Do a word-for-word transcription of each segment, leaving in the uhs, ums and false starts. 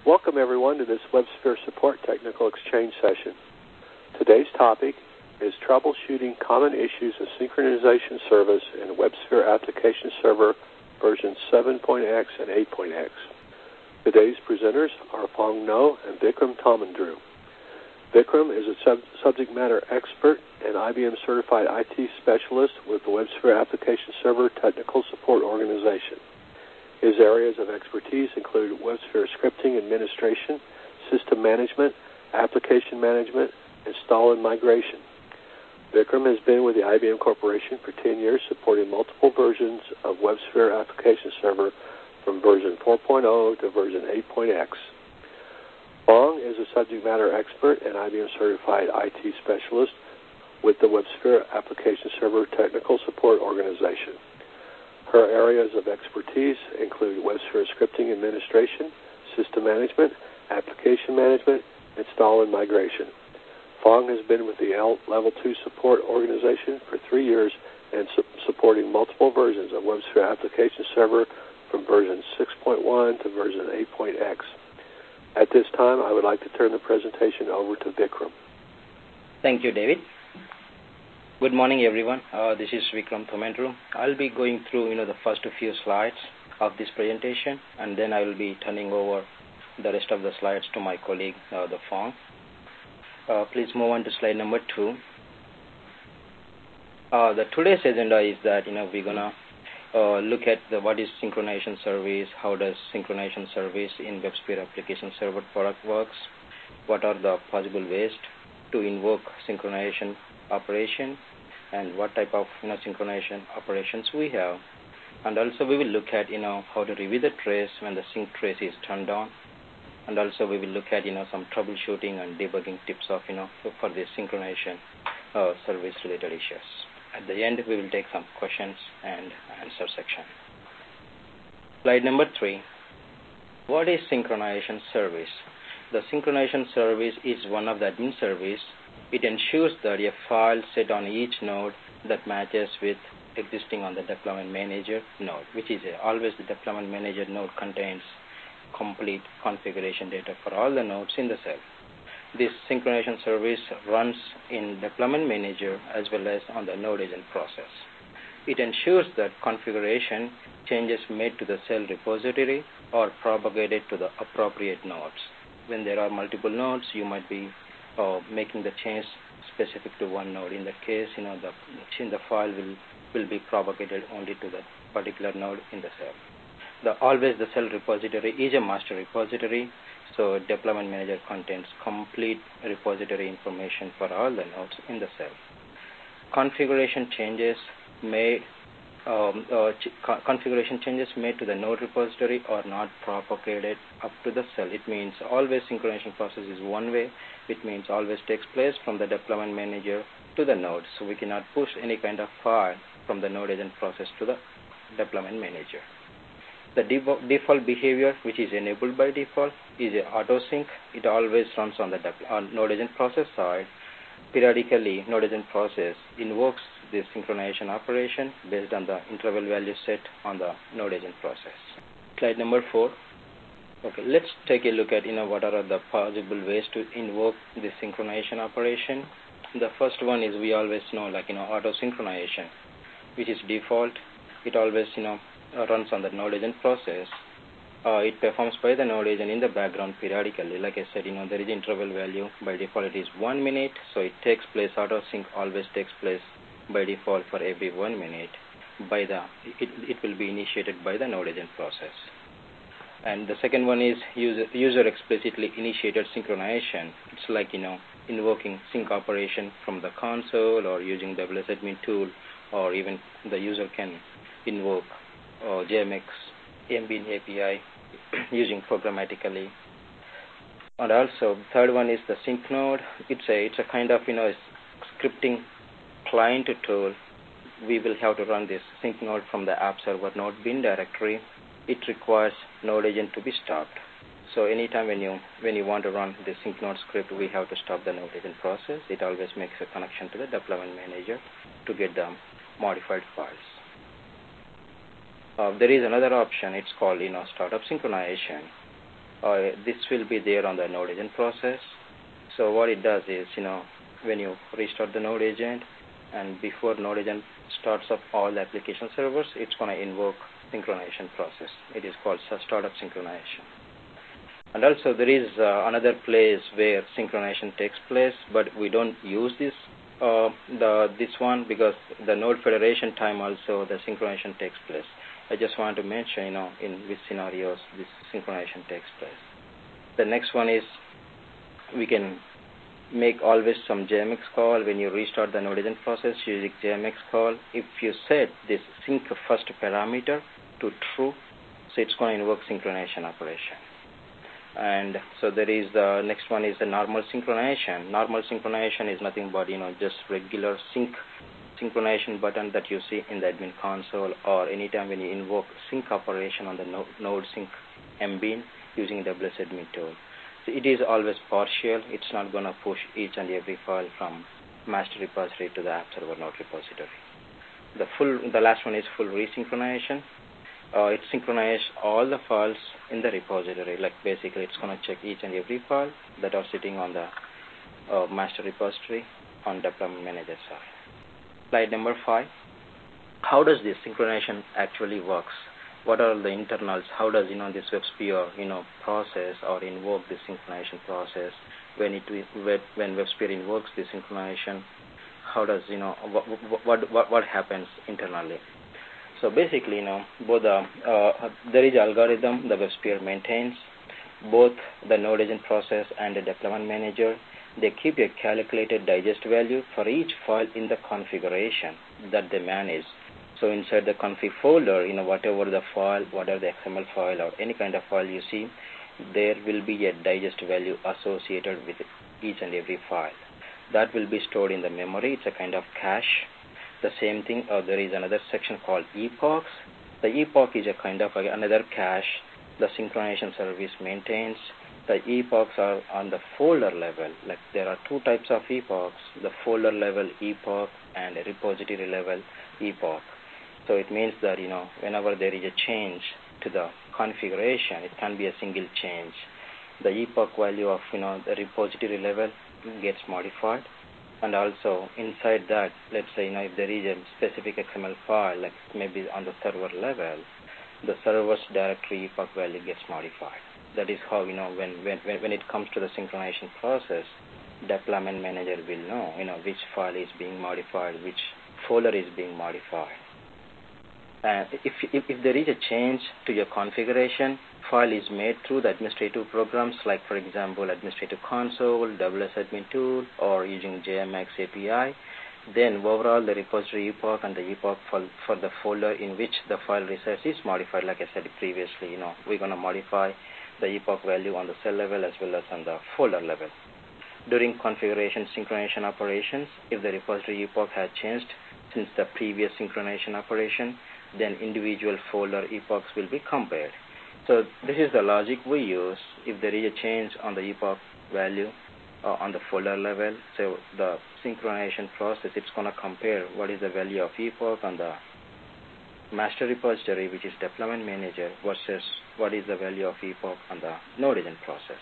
Welcome everyone to this WebSphere Support Technical Exchange session. Today's topic is troubleshooting common issues of synchronization service in WebSphere Application Server versions seven point x and eight point x. Today's presenters are Phong Ngo and Vikram Tamandru. Vikram is a sub subject matter expert and I B M certified I T specialist with the WebSphere Application Server Technical Support Organization. His areas of expertise include WebSphere scripting administration, system management, application management, install and migration. Vikram has been with the I B M Corporation for ten years, supporting multiple versions of WebSphere Application Server from version four point oh to version eight point x. Phong is a subject matter expert and I B M certified I T specialist with the WebSphere Application Server Technical Support Organization. Her areas of expertise include WebSphere scripting administration, system management, application management, install and migration. Phong has been with the L Level two Support Organization for three years and su supporting multiple versions of WebSphere Application Server from version six point one to version eight point x. At this time, I would like to turn the presentation over to Vikram. Thank you, David. Good morning, everyone. Uh, this is Vikram Tamandru. I'll be going through, you know, the first few slides of this presentation, and then I will be turning over the rest of the slides to my colleague, uh, the Phong. Uh, please move on to slide number two. Uh, the today's agenda is that, you know, we're gonna uh, look at the what is synchronization service, how does synchronization service in WebSphere Application Server product works, what are the possible ways to invoke synchronization operation, and what type of you know synchronization operations we have, and also we will look at you know how to review the trace when the sync trace is turned on, and also we will look at you know some troubleshooting and debugging tips of you know for the synchronization uh, service related issues. At the end, we will take some questions and answer section. Slide number three. What is synchronization service? The synchronization service is one of the admin service. It ensures that a file set on each node that matches with existing on the deployment manager node, which is a, always the deployment manager node contains complete configuration data for all the nodes in the cell. This synchronization service runs in deployment manager as well as on the node agent process. It ensures that configuration changes made to the cell repository are propagated to the appropriate nodes. When there are multiple nodes, you might be Uh, making the change specific to one node. In that case, you know, the in the file will will be propagated only to the particular node in the cell. The always the cell repository is a master repository, so deployment manager contains complete repository information for all the nodes in the cell. Configuration changes made um, uh, ch configuration changes made to the node repository are not propagated up to the cell. It means always synchronization process is one way. It means always takes place from the deployment manager to the node. So we cannot push any kind of file from the node agent process to the deployment manager. The default behavior, which is enabled by default, is a auto sync. It always runs on the on node agent process side. Periodically, node agent process invokes this synchronization operation based on the interval value set on the node agent process. Slide number four. Okay, let's take a look at you know what are the possible ways to invoke this synchronization operation. The first one is we always know like you know auto synchronization, which is default. It always you know runs on the node agent process. Uh, it performs by the node agent in the background periodically. Like I said, you know there is interval value. By default, it is one minute, so it takes place. Auto sync always takes place by default for every one minute. By the it it will be initiated by the node agent process. And the second one is user, user explicitly initiated synchronization. It's like, you know, invoking sync operation from the console or using W S admin tool, or even the user can invoke uh, J M X Ambient A P I using programmatically. And also, third one is the sync node. It's a, it's a kind of, you know, scripting client tool. We will have to run this sync node from the app server node bin directory. It requires node agent to be stopped. So anytime when you when you want to run the sync node script, we have to stop the node agent process. It always makes a connection to the deployment manager to get the modified files. Uh, there is another option. It's called you know startup synchronization. uh, this will be there on the node agent process. So what it does is, you know, when you restart the node agent, and before node agent starts up all the application servers, it's going to invoke synchronization process. It is called startup synchronization. And also there is uh, another place where synchronization takes place, but we don't use this uh, the this one because the node federation time also the synchronization takes place. I just want to mention, you know, in which scenarios this synchronization takes place. The next one is we can make always some J M X call when you restart the node agent process using J M X call. If you set this sync first parameter to true, so it's going to invoke synchronization operation. And so there is the next one is the normal synchronization. Normal synchronization is nothing but, you know, just regular sync synchronization button that you see in the admin console, or anytime when you invoke sync operation on the node, node sync mbin using W S admin tool. So it is always partial. It's not going to push each and every file from master repository to the app server node repository. The full, the last one is full resynchronization. Uh, it synchronizes all the files in the repository. Like basically, it's going to check each and every file that are sitting on the uh, master repository on deployment manager side. Slide number five. How does this synchronization actually works? What are the internals? How does, you know, this WebSphere, you know, process or invoke this synchronization process? When it when WebSphere invokes this synchronization, how does, you know, what what what, what happens internally? So basically, you know, both the uh, there is algorithm the WebSphere maintains. Both the node agent process and the deployment manager, they keep a calculated digest value for each file in the configuration that they manage. So inside the config folder, you know, whatever the file, whatever the X M L file or any kind of file you see, there will be a digest value associated with each and every file. That will be stored in the memory. It's a kind of cache. The same thing, uh, there is another section called epochs. The epoch is a kind of uh, another cache the synchronization service maintains. The epochs are on the folder level. Like there are two types of epochs, the folder level epoch and repository level epoch. So it means that, you know, whenever there is a change to the configuration, it can be a single change. The epoch value of, you know, the repository level gets modified. And also inside that, let's say, you know, if there is a specific X M L file, like maybe on the server level, the server's directory epoch value gets modified. That is how, you know, when, when, when it comes to the synchronization process, deployment manager will know, you know, which file is being modified, which folder is being modified. And if, if, if there is a change to your configuration, file is made through the administrative programs, like, for example, administrative console, W S admin tool, or using J M X A P I. Then overall, the repository epoch and the epoch for, for the folder in which the file resides is modified. Like I said previously, you know, we're going to modify the epoch value on the cell level as well as on the folder level. During configuration synchronization operations, if the repository epoch has changed since the previous synchronization operation, then individual folder epochs will be compared. So this is the logic we use. If there is a change on the epoch value uh, on the folder level, so the synchronization process, it's going to compare what is the value of epoch on the master repository, which is deployment manager, versus what is the value of epoch on the node agent process.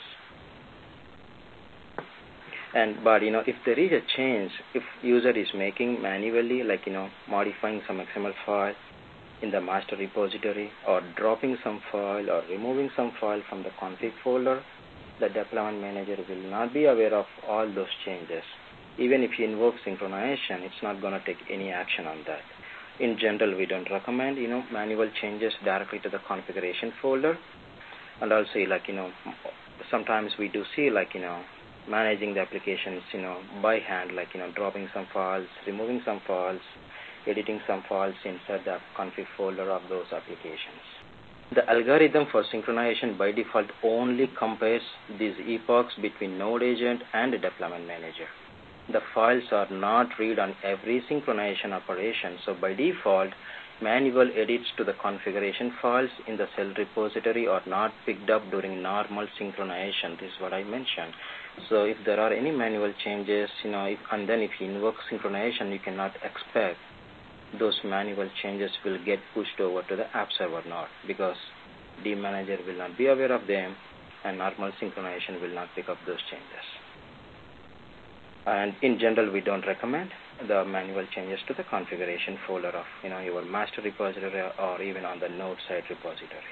And but, you know, if there is a change, if user is making manually, like, you know, modifying some X M L file in the master repository, or dropping some file or removing some file from the config folder, the deployment manager will not be aware of all those changes. Even if you invoke synchronization, it's not going to take any action on that. In general, we don't recommend, you know, manual changes directly to the configuration folder. And also, like, you know, sometimes we do see, like, you know, managing the applications, you know, by hand, like, you know, dropping some files, removing some files, editing some files inside the config folder of those applications. The algorithm for synchronization by default only compares these epochs between node agent and deployment manager. The files are not read on every synchronization operation, so by default, manual edits to the configuration files in the cell repository are not picked up during normal synchronization. This is what I mentioned. So if there are any manual changes, you know, if, and then if you invoke synchronization, you cannot expect those manual changes will get pushed over to the app server node, because the manager will not be aware of them, and normal synchronization will not pick up those changes. And in general, we don't recommend the manual changes to the configuration folder of you know your master repository or even on the node side repository.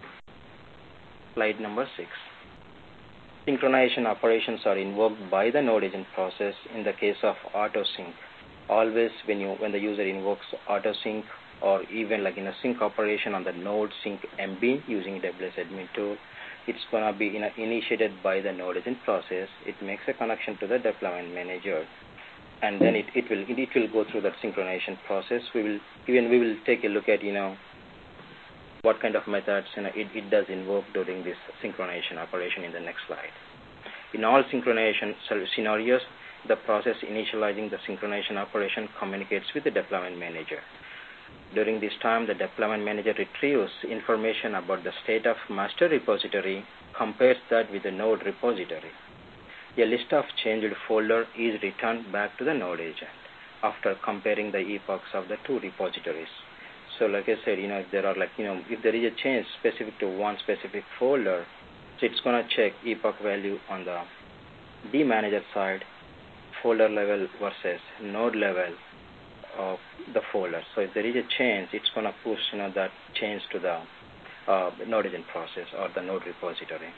Slide number six. Synchronization operations are invoked by the node agent process in the case of autosync. Always when you when the user invokes autosync or even like in a sync operation on the node sync mbin using W S admin tool, it's going to be in a, initiated by the node agent process. It makes a connection to the deployment manager, and then it, it will it will go through that synchronization process. We will even we will take a look at you know what kind of methods you know it, it does invoke during this synchronization operation in the next slide. In all synchronization scenarios, the process initializing the synchronization operation communicates with the deployment manager. During this time, the deployment manager retrieves information about the state of master repository, compares that with the node repository. A list of changed folder is returned back to the node agent after comparing the epochs of the two repositories. So like I said, you know, if there are like, you know, if there is a change specific to one specific folder, so it's going to check epoch value on the D manager side, folder level versus node level of the folder. So if there is a change, it's going to push you know that change to the uh, node agent process or the node repository.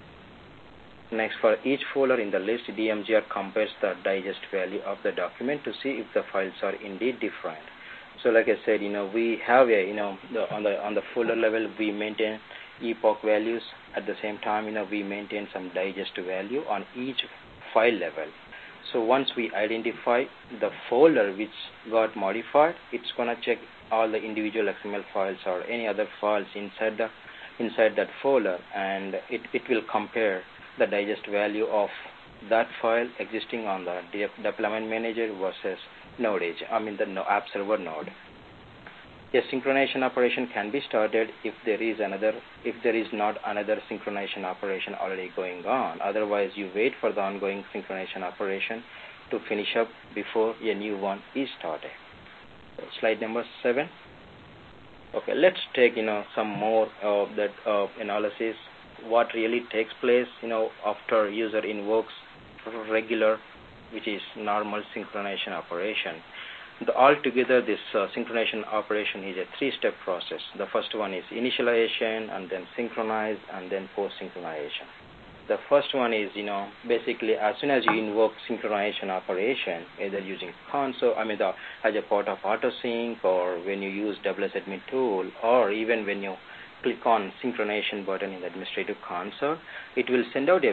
Next, for each folder in the list, D M G R compares the digest value of the document to see if the files are indeed different. So like I said, you know, we have a, you know, the, on the on the folder level, we maintain epoch values. At the same time, you know, we maintain some digest value on each file level. So once we identify the folder which got modified, it's going to check all the individual X M L files or any other files inside the inside that folder, and it, it will compare the digest value of that file existing on the de deployment manager versus node agent, I mean the no, app server node. A synchronization operation can be started if there is another, if there is not another synchronization operation already going on. Otherwise, you wait for the ongoing synchronization operation to finish up before a new one is started. So, slide number seven. Okay, let's take you know some more of that uh, analysis. What really takes place, you know, after user invokes regular, which is normal synchronization operation. The, altogether, this uh, synchronization operation is a three-step process. The first one is initialization, and then synchronize, and then post-synchronization. The first one is, you know, basically as soon as you invoke synchronization operation, either using console, I mean, the, as a part of AutoSync, or when you use W S admin tool, or even when you click on synchronization button in the administrative console, it will send out a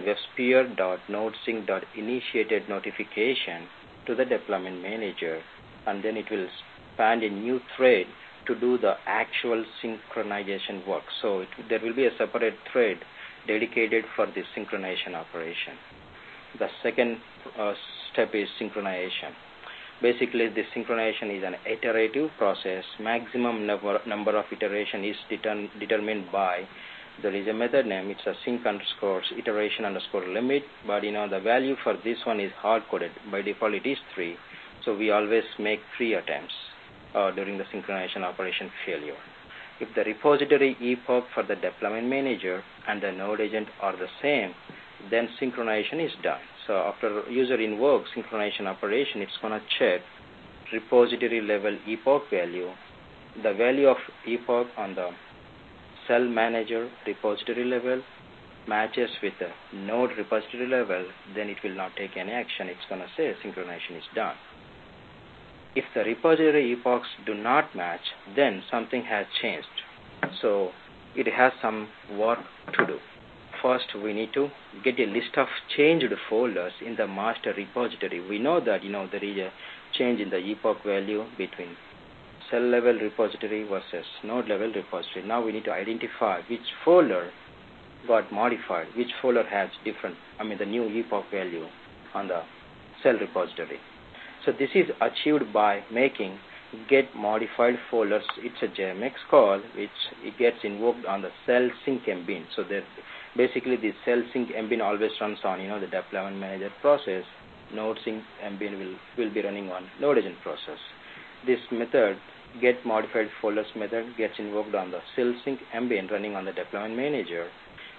websphere.nodesync.initiated notification to the deployment manager, and then it will span a new thread to do the actual synchronization work. So it, there will be a separate thread dedicated for this synchronization operation. The second uh, step is synchronization. Basically, this synchronization is an iterative process. Maximum number, number of iteration is determ, determined by, there is a method name, it's a sync underscore iteration underscore limit, but you know the value for this one is hard-coded. By default, it is three. So we always make three attempts uh, during the synchronization operation failure. If the repository epoch for the deployment manager and the node agent are the same, then synchronization is done. So after user invokes synchronization operation, it's going to check repository level epoch value. The value of epoch on the cell manager repository level matches with the node repository level, then it will not take any action. It's going to say synchronization is done. If the repository epochs do not match, then something has changed. So it has some work to do. First, we need to get a list of changed folders in the master repository. We know that you know there is a change in the epoch value between cell level repository versus node level repository. Now we need to identify which folder got modified, which folder has different, I mean the new epoch value on the cell repository. So this is achieved by making get modified folders. It's a J M X call which it gets invoked on the cell sync mbin. So that basically the cell sync mbin always runs on you know the deployment manager process. Node sync mbin will will be running on node agent process. This method get modified folders method gets invoked on the cell sync mbin running on the deployment manager.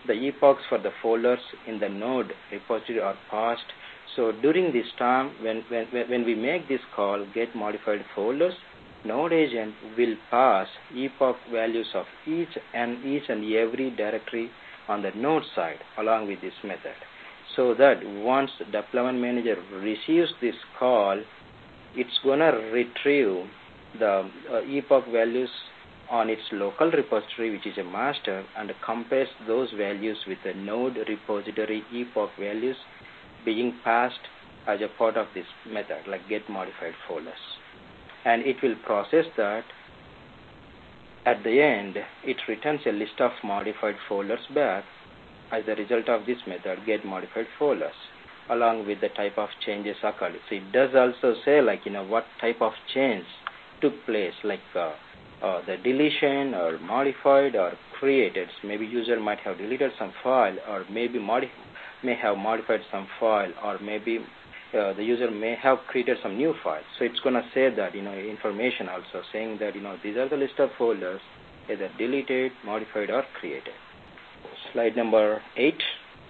the epochs for the folders in the node repository are passed. So during this time, when, when, when we make this call, get modified folders, node agent will pass epoch values of each and each and every directory on the node side along with this method. So that once the deployment manager receives this call, it's going to retrieve the uh, epoch values on its local repository, which is a master, and compares those values with the node repository epoch values being passed as a part of this method, like get modified folders. And it will process that. At the end, it returns a list of modified folders back as a result of this method, get modified folders, along with the type of changes occurred. So it does also say, like, you know, what type of change took place, like uh, uh, the deletion or modified or created. So maybe user might have deleted some file, or maybe modi may have modified some file, or maybe uh, the user may have created some new file. So it's going to say that, you know, information also saying that, you know, these are the list of folders either deleted, modified, or created. Slide number eight.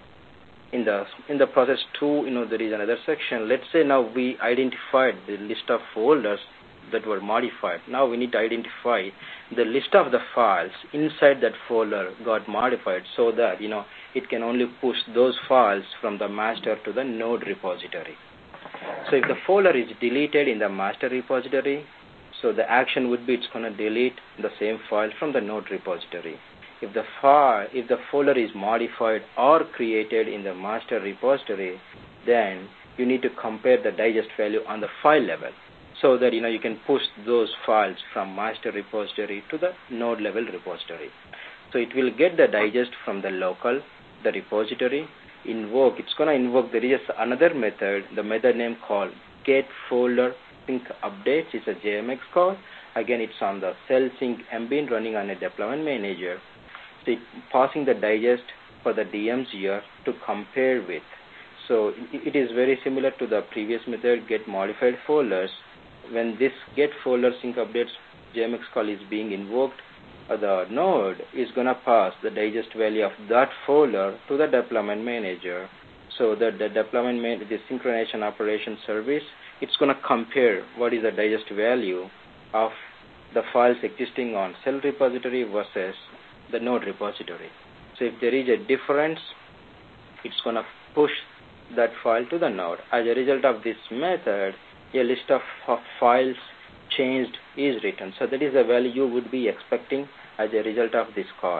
In the in the process two, you know, there is another section. Let's say now we identified the list of folders that were modified. Now we need to identify the list of the files inside that folder got modified, so that, you know, it can only push those files from the master to the node repository. So if the folder is deleted in the master repository, so the action would be it's going to delete the same file from the node repository. If the file, if the folder is modified or created in the master repository, then you need to compare the digest value on the file level, so that, you know, you can push those files from master repository to the node level repository. So it will get the digest from the local, the repository, invoke, it's going to invoke, there is another method, the method name called get folder sync updates. It's a J M X call. Again, it's on the cell sync ambient running on a deployment manager. So it passing the digest for the D Ms here to compare with. So it is very similar to the previous method, get modified folders. When this get folder sync updates J M X call is being invoked, uh, the node is going to pass the digest value of that folder to the deployment manager, so that the deployment man the synchronization operation service, it's going to compare what is the digest value of the files existing on cell repository versus the node repository. So if there is a difference, it's going to push that file to the node. As a result of this method, a list of files changed is written. So that is the value you would be expecting as a result of this call.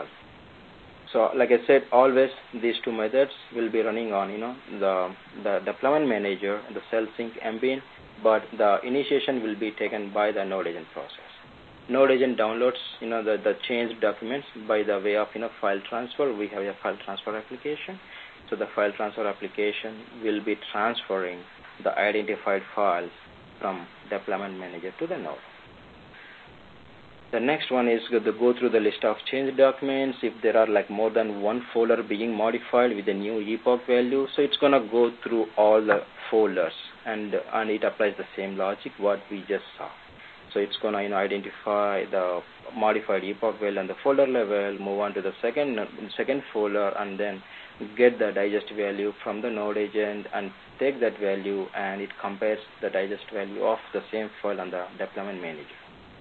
So like I said, always these two methods will be running on, you know, the, the deployment manager, the cell sync ambient, but the initiation will be taken by the node agent process. Node agent downloads, you know, the, the changed documents by the way of, you know, file transfer. We have a file transfer application. So the file transfer application will be transferring the identified files from deployment manager to the node. The next one is to go through the list of change documents. If there are like more than one folder being modified with a new epoch value, so it's going to go through all the folders, and and it applies the same logic what we just saw. So it's going to, you know, identify the modified epoch value on the folder level, move on to the second second folder, and then get the digest value from the node agent and take that value, and it compares the digest value of the same file on the deployment manager.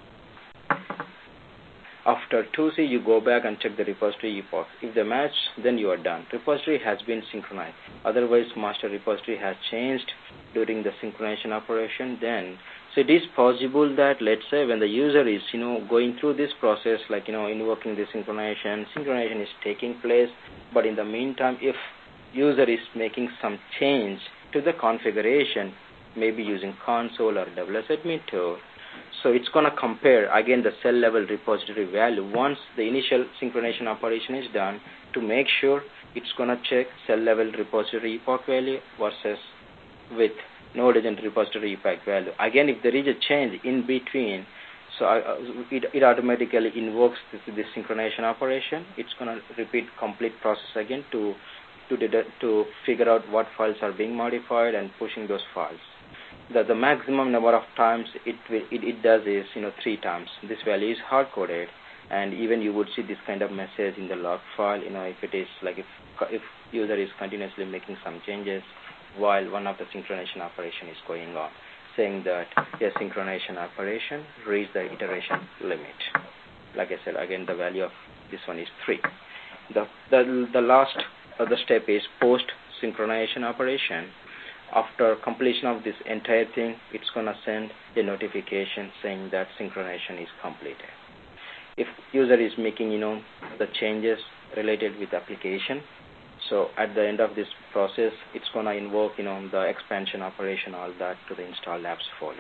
After two C, you go back and check the repository epoch. If they match, then you are done. Repository has been synchronized. Otherwise, master repository has changed during the synchronization operation. Then, so it is possible that, let's say, when the user is, you know, going through this process, like, you know, invoking the synchronization, synchronization is taking place. But in the meantime, if user is making some change to the configuration, maybe using console or W S admin tool, so it's going to compare again the cell level repository value once the initial synchronization operation is done, to make sure it's going to check cell level repository epoch value versus with node agent repository epoch value. Again, if there is a change in between, so uh, it, it automatically invokes this, this synchronization operation. It's going to repeat complete process again to to to figure out what files are being modified and pushing those files. The, the maximum number of times it, will, it it does is, you know, three times. This value is hard-coded. And even you would see this kind of message in the log file, you know, if it is like if if user is continuously making some changes while one of the synchronization operation is going on, saying that a synchronization operation reached the iteration limit. Like I said, again, the value of this one is three. The the, the last other step is post synchronization operation. After completion of this entire thing, it's going to send a notification saying that synchronization is completed. If user is making, you know, the changes related with application, so at the end of this process, it's going to invoke, you know, the expansion operation, all that to the install apps folder.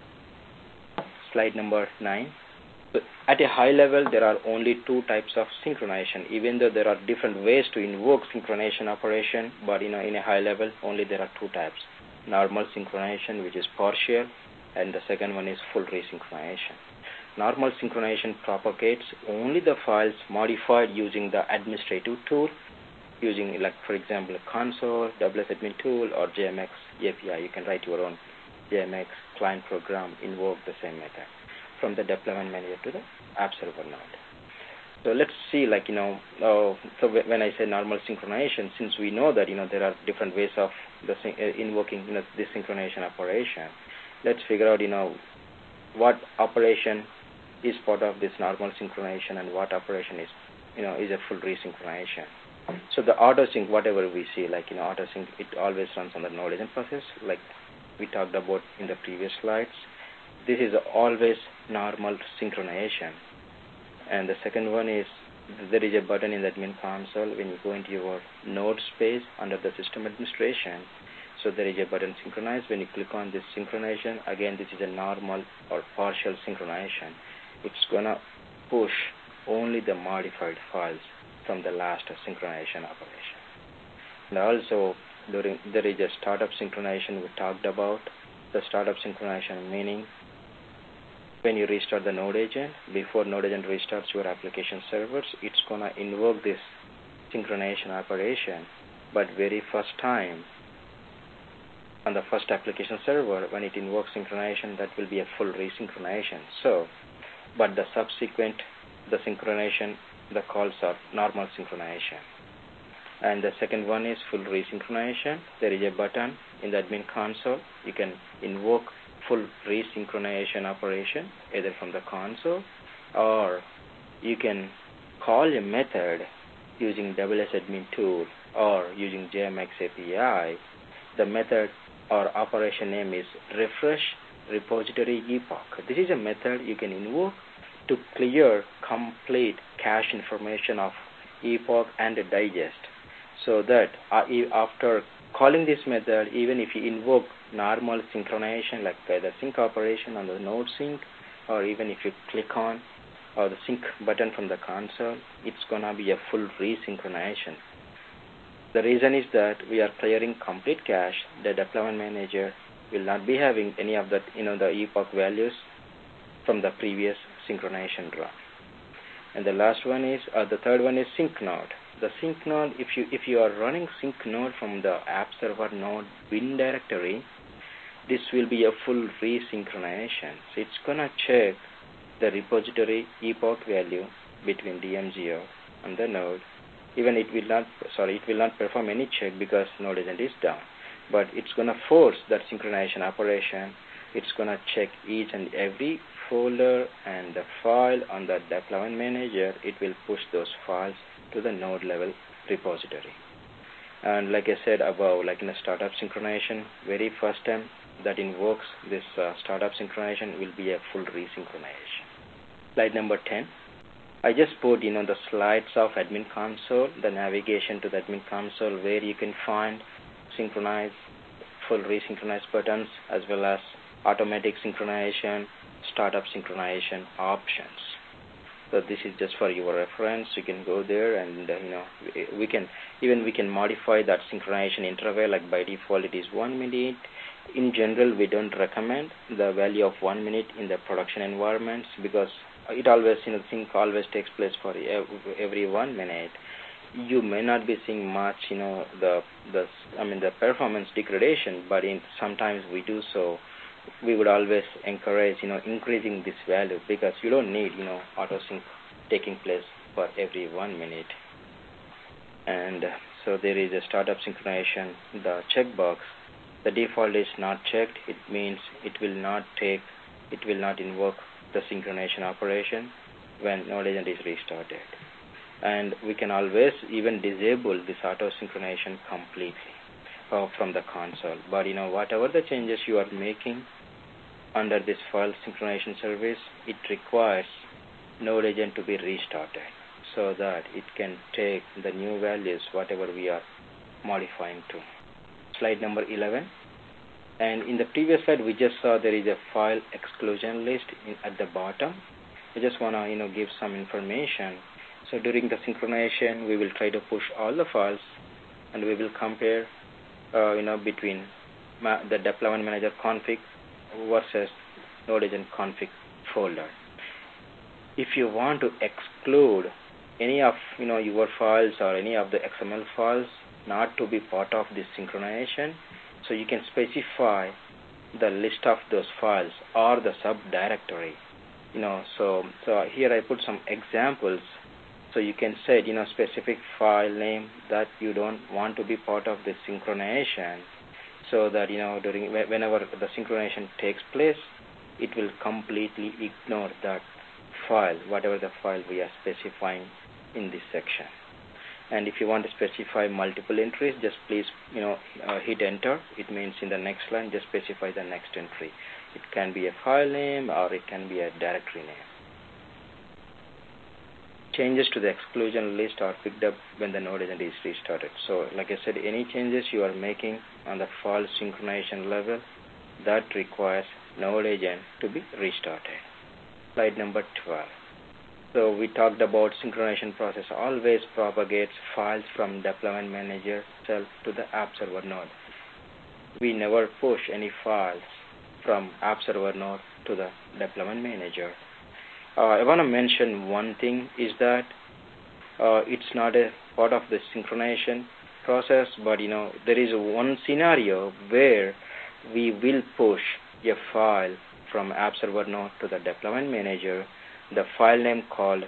Slide number nine. At a high level, there are only two types of synchronization, even though there are different ways to invoke synchronization operation, but you know, in a high level, only there are two types. Normal synchronization, which is partial, and the second one is full resynchronization. Normal synchronization propagates only the files modified using the administrative tool, using, like, for example, console, W S admin tool, or J M X A P I. You can write your own J M X client program, invoke the same method from the deployment manager to the app server node. So let's see, like, you know, uh, so when I say normal synchronization, since we know that, you know, there are different ways of the uh, invoking, you know, this synchronization operation, let's figure out, you know, what operation is part of this normal synchronization and what operation is, you know, is a full resynchronization. So the auto sync, whatever we see, like, you know, auto sync, it always runs on the node agent process, like we talked about in the previous slides. This is always normal synchronization. And the second one is, there is a button in the admin console when you go into your node space under the system administration. So there is a button synchronize. When you click on this synchronization, again, this is a normal or partial synchronization. It's going to push only the modified files from the last synchronization operation. And also, during, there is a startup synchronization we talked about. The startup synchronization meaning when you restart the node agent, before node agent restarts your application servers, it's going to invoke this synchronization operation. But very first time, on the first application server, when it invokes synchronization, that will be a full resynchronization. So, but the subsequent, the synchronization, the calls are normal synchronization. And the second one is full resynchronization. There is a button in the admin console. You can invoke full resynchronization operation either from the console, or you can call a method using W S admin tool or using J M X A P I. The method or operation name is refresh repository epoch. This is a method you can invoke to clear complete cache information of epoch and digest, so that uh, after calling this method, even if you invoke normal synchronization, like uh, the sync operation on the node sync, or even if you click on or the sync button from the console, it's going to be a full resynchronization. The reason is that we are clearing complete cache. The deployment manager will not be having any of that, you know, the epoch values from the previous synchronization run. And the last one is, uh, the third one is sync node. The sync node, if you if you are running sync node from the app server node bin directory, this will be a full resynchronization. So it's gonna check the repository epoch value between D M zero and the node. Even it will not, sorry, it will not perform any check because node agent is down. But it's gonna force that synchronization operation. It's gonna check each and every folder and the file on the deployment manager. It will push those files to the node level repository. And like I said above, like in a startup synchronization, very first time that invokes this uh, startup synchronization will be a full resynchronization. Slide number ten. I just put, you know, the slides of admin console, the navigation to the admin console where you can find synchronize, full resynchronized buttons, as well as automatic synchronization, startup synchronization options. So this is just for your reference. You can go there, and uh, you know, we can even we can modify that synchronization interval. Like by default, it is one minute. In general, we don't recommend the value of one minute in the production environments because it always, you know, sync always takes place for every one minute. You may not be seeing much, you know, the the I mean the performance degradation, but in sometimes we do so. We would always encourage, you know, increasing this value because you don't need, you know, auto sync taking place for every one minute. And so there is a startup synchronization, the checkbox. The default is not checked. It means it will not take, it will not invoke the synchronization operation when node agent is restarted. And we can always even disable this auto synchronization completely uh, from the console. But you know, whatever the changes you are making under this file synchronization service, it requires node agent to be restarted so that it can take the new values whatever we are modifying to. Slide number eleven. And in the previous slide, we just saw there is a file exclusion list in, at the bottom. I just want to you know give some information. So during the synchronization, we will try to push all the files, and we will compare uh, you know between ma the deployment manager config versus node agent config folder. If you want to exclude any of you know your files or any of the X M L files not to be part of this synchronization, so you can specify the list of those files or the subdirectory. You know, so so here I put some examples. So you can set you know specific file name that you don't want to be part of this synchronization, so that you know during whenever the synchronization takes place, it will completely ignore that file, whatever the file we are specifying in this section. And if you want to specify multiple entries, just please you know uh, hit enter. It means in the next line just specify the next entry. It can be a file name or it can be a directory name. Changes to the exclusion list are picked up when the node agent is restarted. So like I said, any changes you are making on the file synchronization level, that requires node agent to be restarted. Slide number twelve. So we talked about synchronization process always propagates files from deployment manager itself to the app server node. We never push any files from app server node to the deployment manager. Uh, I want to mention one thing is that uh, it's not a part of the synchronization process, but you know there is one scenario where we will push a file from app server node to the deployment manager. The file name called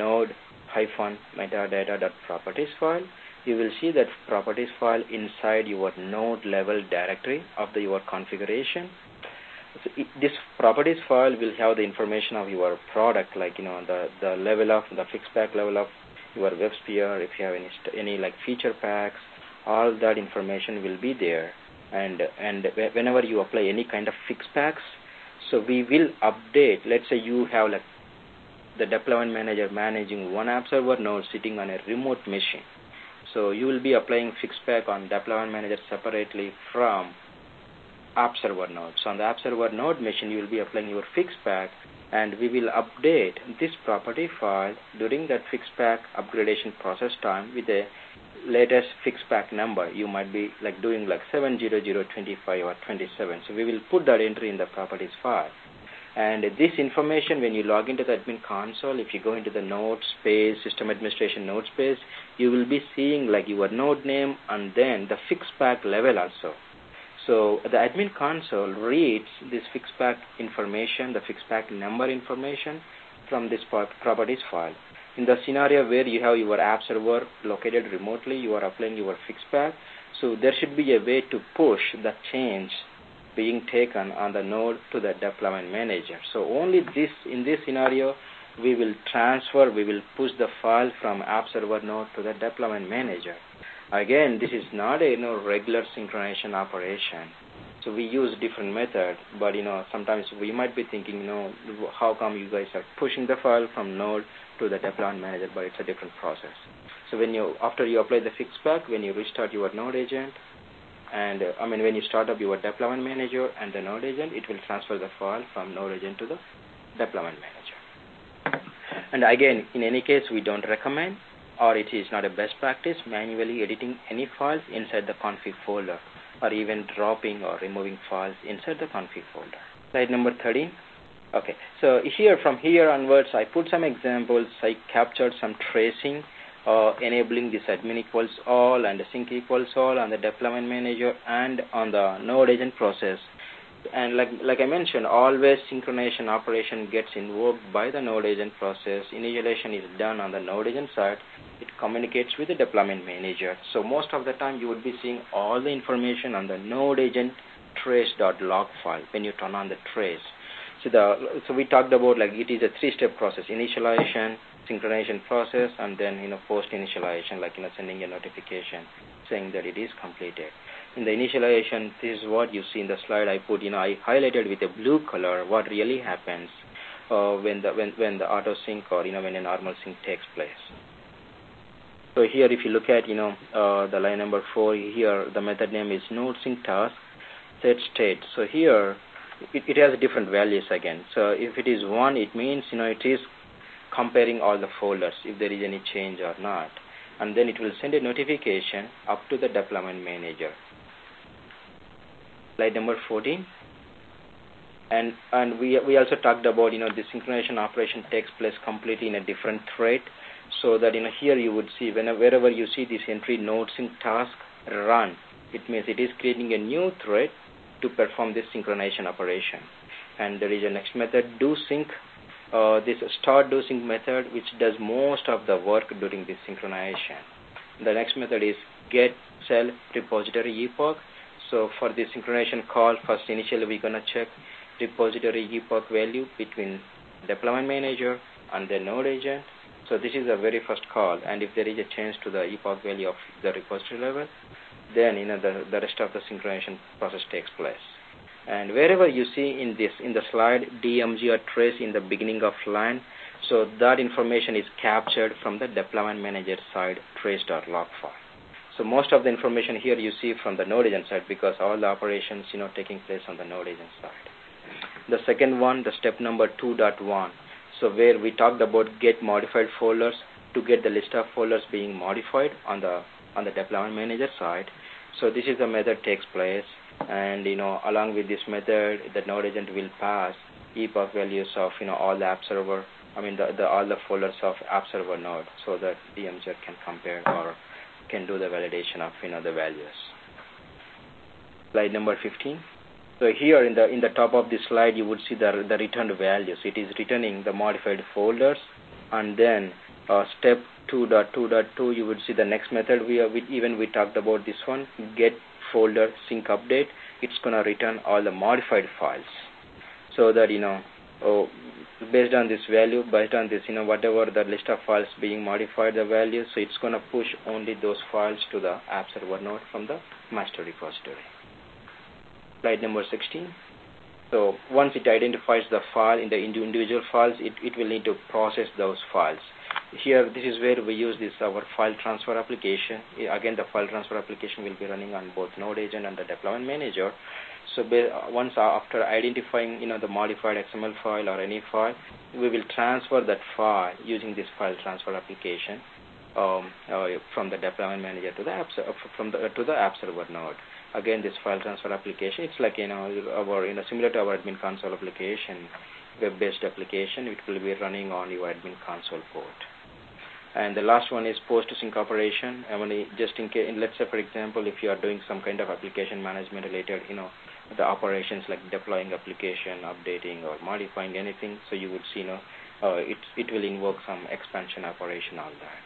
node-metadata.properties file. You will see that properties file inside your node level directory of the your configuration. So it, this properties file will have the information of your product, like you know the the level of the fix pack level of your WebSphere. If you have any any like feature packs, all that information will be there. And and whenever you apply any kind of fix packs, so we will update. Let's say you have like the deployment manager managing one app server node sitting on a remote machine. So you will be applying fix pack on deployment manager separately from app server node. So on the app server node machine, you will be applying your fix pack, and we will update this property file during that fix pack upgradation process time with the latest fix pack number. You might be like doing like seven zero zero two five or twenty-seven. So we will put that entry in the properties file. And this information, when you log into the admin console, if you go into the node space, system administration node space, you will be seeing like your node name and then the fix pack level also. So the admin console reads this fix pack information, the fix pack number information from this properties file. In the scenario where you have your app server located remotely, you are applying your fix pack. So there should be a way to push the change being taken on the node to the deployment manager. So only this in this scenario we will transfer, we will push the file from app server node to the deployment manager. Again, this is not a you know regular synchronization operation. So we use different method, but you know sometimes we might be thinking, you know, how come you guys are pushing the file from node to the deployment manager? But it's a different process. So when you after you apply the fix pack, when you restart your node agent, and uh, I mean when you start up your deployment manager and the node agent, it will transfer the file from node agent to the deployment manager. And again, in any case, we don't recommend, or it is not a best practice, manually editing any files inside the config folder, or even dropping or removing files inside the config folder. Slide number thirteen. Okay, so here from here onwards, I put some examples. I captured some tracing, uh, enabling this admin equals all and the sync equals all on the deployment manager and on the node agent process. And like like I mentioned, always synchronization operation gets invoked by the node agent process. Initialization is done on the node agent side. It communicates with the deployment manager. So most of the time you would be seeing all the information on the node agent trace.log file when you turn on the trace. So the so we talked about like it is a three-step process: initialization, synchronization process, and then you know post initialization, like you know sending a notification saying that it is completed. In the initialization, this is what you see in the slide. I put, you know, I highlighted with a blue color what really happens uh, when the when when the auto sync or you know when a normal sync takes place. So here, if you look at you know uh, the line number four here, the method name is node sync task set state. So here, it, it has different values again. So if it is one, it means you know it is comparing all the folders if there is any change or not, and then it will send a notification up to the deployment manager. Slide number fourteen, and and we we also talked about you know the synchronization operation takes place completely in a different thread, so that you know here you would see whenever wherever you see this entry node sync task run, it means it is creating a new thread to perform this synchronization operation. And there is a next method, do sync, uh, this start do sync method, which does most of the work during this synchronization. The next method is get cell repository epoch. So for this synchronization call, first initially we're going to check repository epoch value between deployment manager and the node agent. So this is the very first call, and if there is a change to the epoch value of the repository level, then you know the, the rest of the synchronization process takes place. And wherever you see in this in the slide D M G or trace in the beginning of line, so that information is captured from the deployment manager side trace.log file. So most of the information here you see from the node agent side, because all the operations you know taking place on the node agent side. The second one, the step number two point one. So where we talked about get modified folders to get the list of folders being modified on the on the deployment manager side. So this is the method takes place, and you know along with this method, the node agent will pass epoch values of you know all the app server. I mean the, the all the folders of app server node, so that D M G can compare or can do the validation of you know the values. Slide number fifteen. So here in the in the top of this slide you would see the the returned values. It is returning the modified folders, and then uh, step two point two point two you would see the next method. We, we even we talked about this one, get folder sync update. It's gonna return all the modified files, so that you know oh, based on this value, based on this you know whatever the list of files being modified the value, so it's gonna push only those files to the app server node from the master repository. Slide number sixteen. So once it identifies the file in the individual files, it, it will need to process those files. Here, this is where we use this our file transfer application. Again, the file transfer application will be running on both node agent and the deployment manager. So once after identifying you know the modified X M L file or any file, we will transfer that file using this file transfer application um, uh, from the deployment manager to the app from the to the app server node. Again, this file transfer application, it's like you know our you know similar to our admin console application, web-based application. It will be running on your admin console port. And the last one is post-sync operation. I mean, just in case, let's say for example, if you are doing some kind of application management related, you know, the operations like deploying application, updating or modifying anything, so you would see, you know, uh, it it will invoke some expansion operation on that.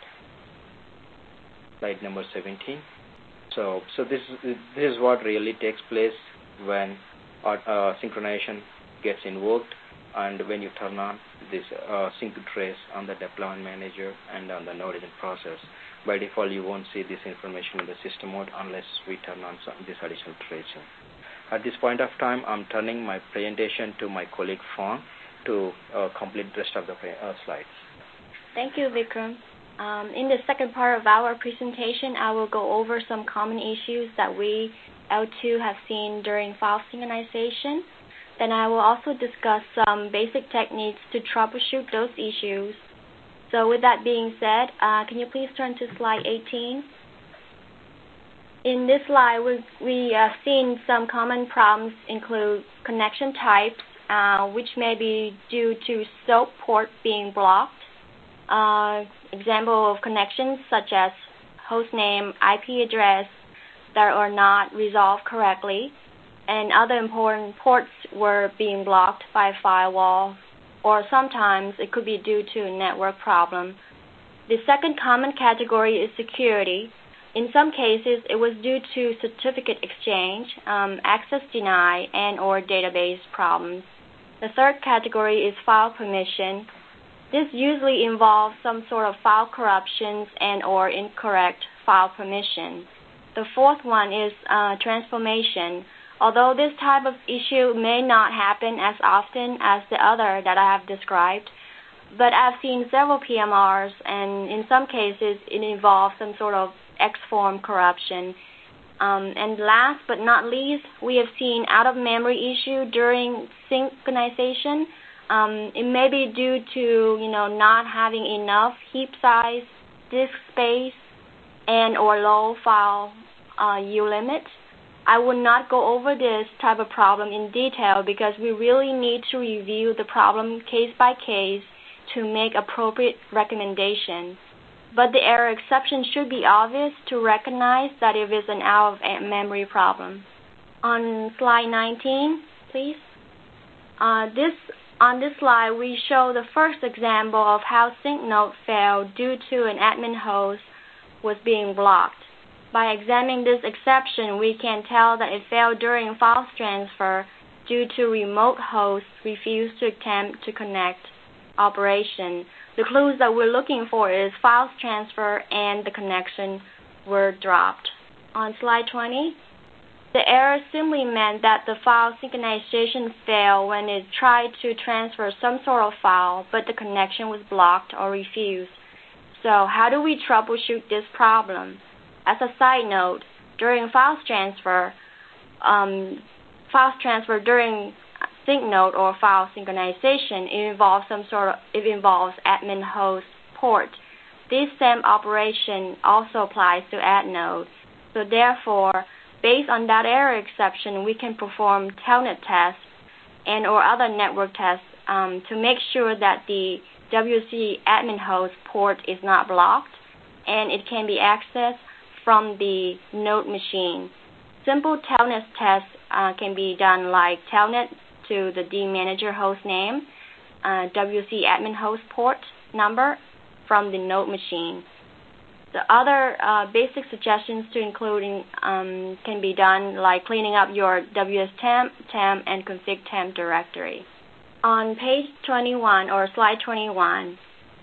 Slide number seventeen. So, so this this is what really takes place when uh, synchronization gets invoked, and when you turn on this uh, sync trace on the deployment manager and on the node agent process. By default, you won't see this information in the system mode unless we turn on some, this additional tracing. At this point of time, I'm turning my presentation to my colleague Fawn to uh, complete the rest of the uh, slides. Thank you, Vikram. Um, in the second part of our presentation, I will go over some common issues that we L two have seen during file synchronization. Then I will also discuss some basic techniques to troubleshoot those issues. So with that being said, uh, can you please turn to slide eighteen? In this slide, we we uh, seen some common problems include connection types, uh, which may be due to SOAP port being blocked. Uh, example of connections such as hostname, I P address that are not resolved correctly. and other important ports were being blocked by firewall, or sometimes it could be due to a network problem. The second common category is security. In some cases, it was due to certificate exchange, um, access deny, and or database problems. The third category is file permission. This usually involves some sort of file corruptions and or incorrect file permission. The fourth one is uh, transformation. Although this type of issue may not happen as often as the other that I have described, but I've seen several P M Rs, and in some cases it involves some sort of X-form corruption. Um, and last but not least, we have seen out-of-memory issue during synchronization. Um, it may be due to, you know, not having enough heap size, disk space, and or low file uh, U limit. I will not go over this type of problem in detail because we really need to review the problem case by case to make appropriate recommendations. But the error exception should be obvious to recognize that it is an out-of-memory problem. On slide nineteen, please. Uh, this On this slide, we show the first example of how SyncNode failed due to an admin host was being blocked. By examining this exception, we can tell that it failed during file transfer due to remote hosts refused to attempt to connect operation. The clues that we're looking for is file transfer and the connection were dropped. On slide twenty, the error simply meant that the file synchronization failed when it tried to transfer some sort of file, but the connection was blocked or refused. So how do we troubleshoot this problem? As a side note, during file transfer, um, file transfer during SyncNode or file synchronization, it involves some sort of it involves admin host port. This same operation also applies to AdNode. So therefore, based on that error exception, we can perform telnet tests and or other network tests um, to make sure that the W C admin host port is not blocked and it can be accessed from the node machine. Simple telnet tests uh, can be done like telnet to the dmanager host name, uh, W C admin host port number from the node machine. The other uh, basic suggestions to including um, can be done like cleaning up your W S temp, temp, and config temp directory. On page twenty-one or slide twenty-one,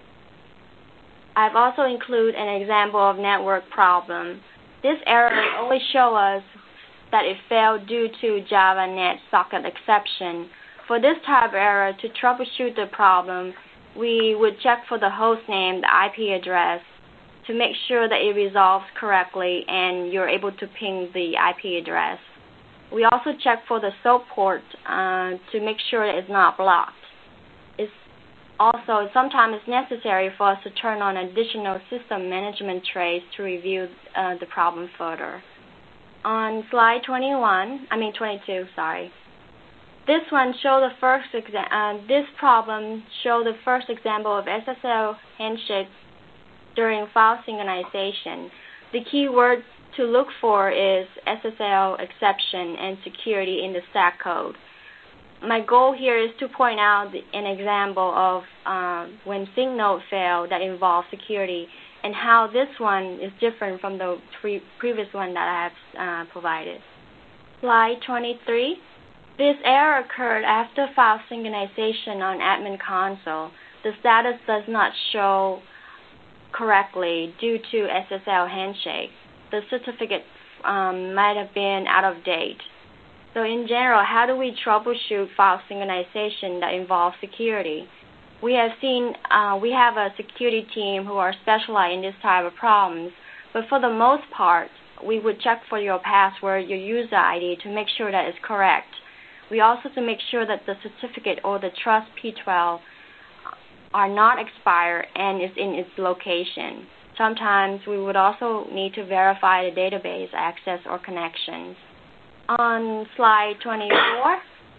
I've also included an example of network problem. This error only shows us that it failed due to Java Net socket exception. For this type of error, to troubleshoot the problem, we would check for the host name, the I P address, to make sure that it resolves correctly and you're able to ping the I P address. We also check for the SOAP port uh, to make sure that it's not blocked. It's also, sometimes it's necessary for us to turn on additional system management trays to review uh, the problem further. On slide twenty-one, I mean twenty-two, sorry. This one show the first exa- uh, this problem show the first example of S S L handshake during file synchronization. The key word to look for is S S L exception and security in the stack code. My goal here is to point out the, an example of uh, when SyncNode failed that involves security and how this one is different from the pre- previous one that I have uh, provided. Slide twenty-three. This error occurred after file synchronization on admin console. The status does not show correctly due to S S L handshake. The certificate um, might have been out of date. So in general, how do we troubleshoot file synchronization that involves security? We have seen, uh, we have a security team who are specialized in this type of problems, but for the most part, we would check for your password, your user I D to make sure that it's correct. We also to make sure that the certificate or the trust P twelve are not expired and is in its location. Sometimes we would also need to verify the database access or connections. On slide twenty-four,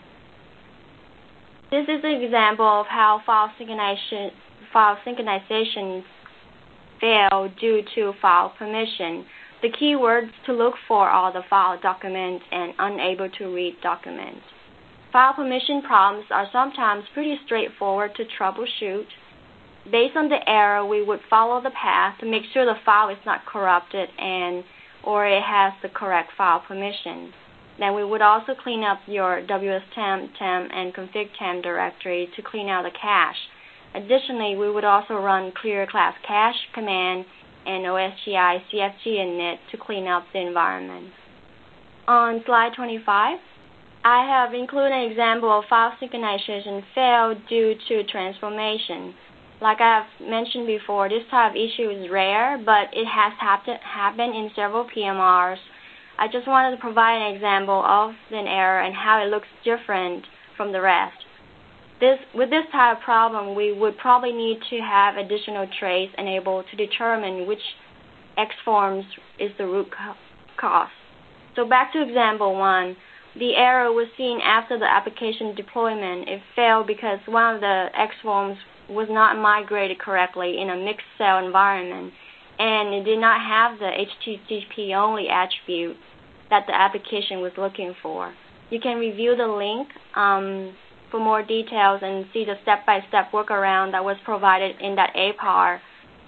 this is an example of how file synchronization, file synchronization failed due to file permission. The keywords to look for are the file document and unable to read document. File permission problems are sometimes pretty straightforward to troubleshoot. Based on the error, we would follow the path to make sure the file is not corrupted and or it has the correct file permission. Then we would also clean up your W S temp, temp, and config temp directory to clean out the cache. Additionally, we would also run clear class cache command and O S G I C F G init to clean up the environment. On slide twenty-five, I have included an example of file synchronization failed due to transformation. Like I have mentioned before, this type of issue is rare, but it has happen, happened in several P M Rs. I just wanted to provide an example of an error and how it looks different from the rest. This, with this type of problem, we would probably need to have additional trace enabled to determine which X forms is the root cause. So back to example one. The error was seen after the application deployment. It failed because one of the X forms was not migrated correctly in a mixed cell environment, and it did not have the H T T P only attribute that the application was looking for. You can review the link um, for more details and see the step-by-step workaround that was provided in that A P A R.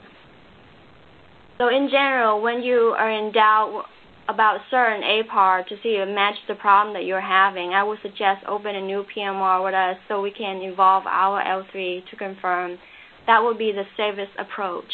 So in general, when you are in doubt about certain A P A R to see if it matches the problem that you're having, I would suggest open a new P M R with us so we can involve our L three to confirm. That would be the safest approach.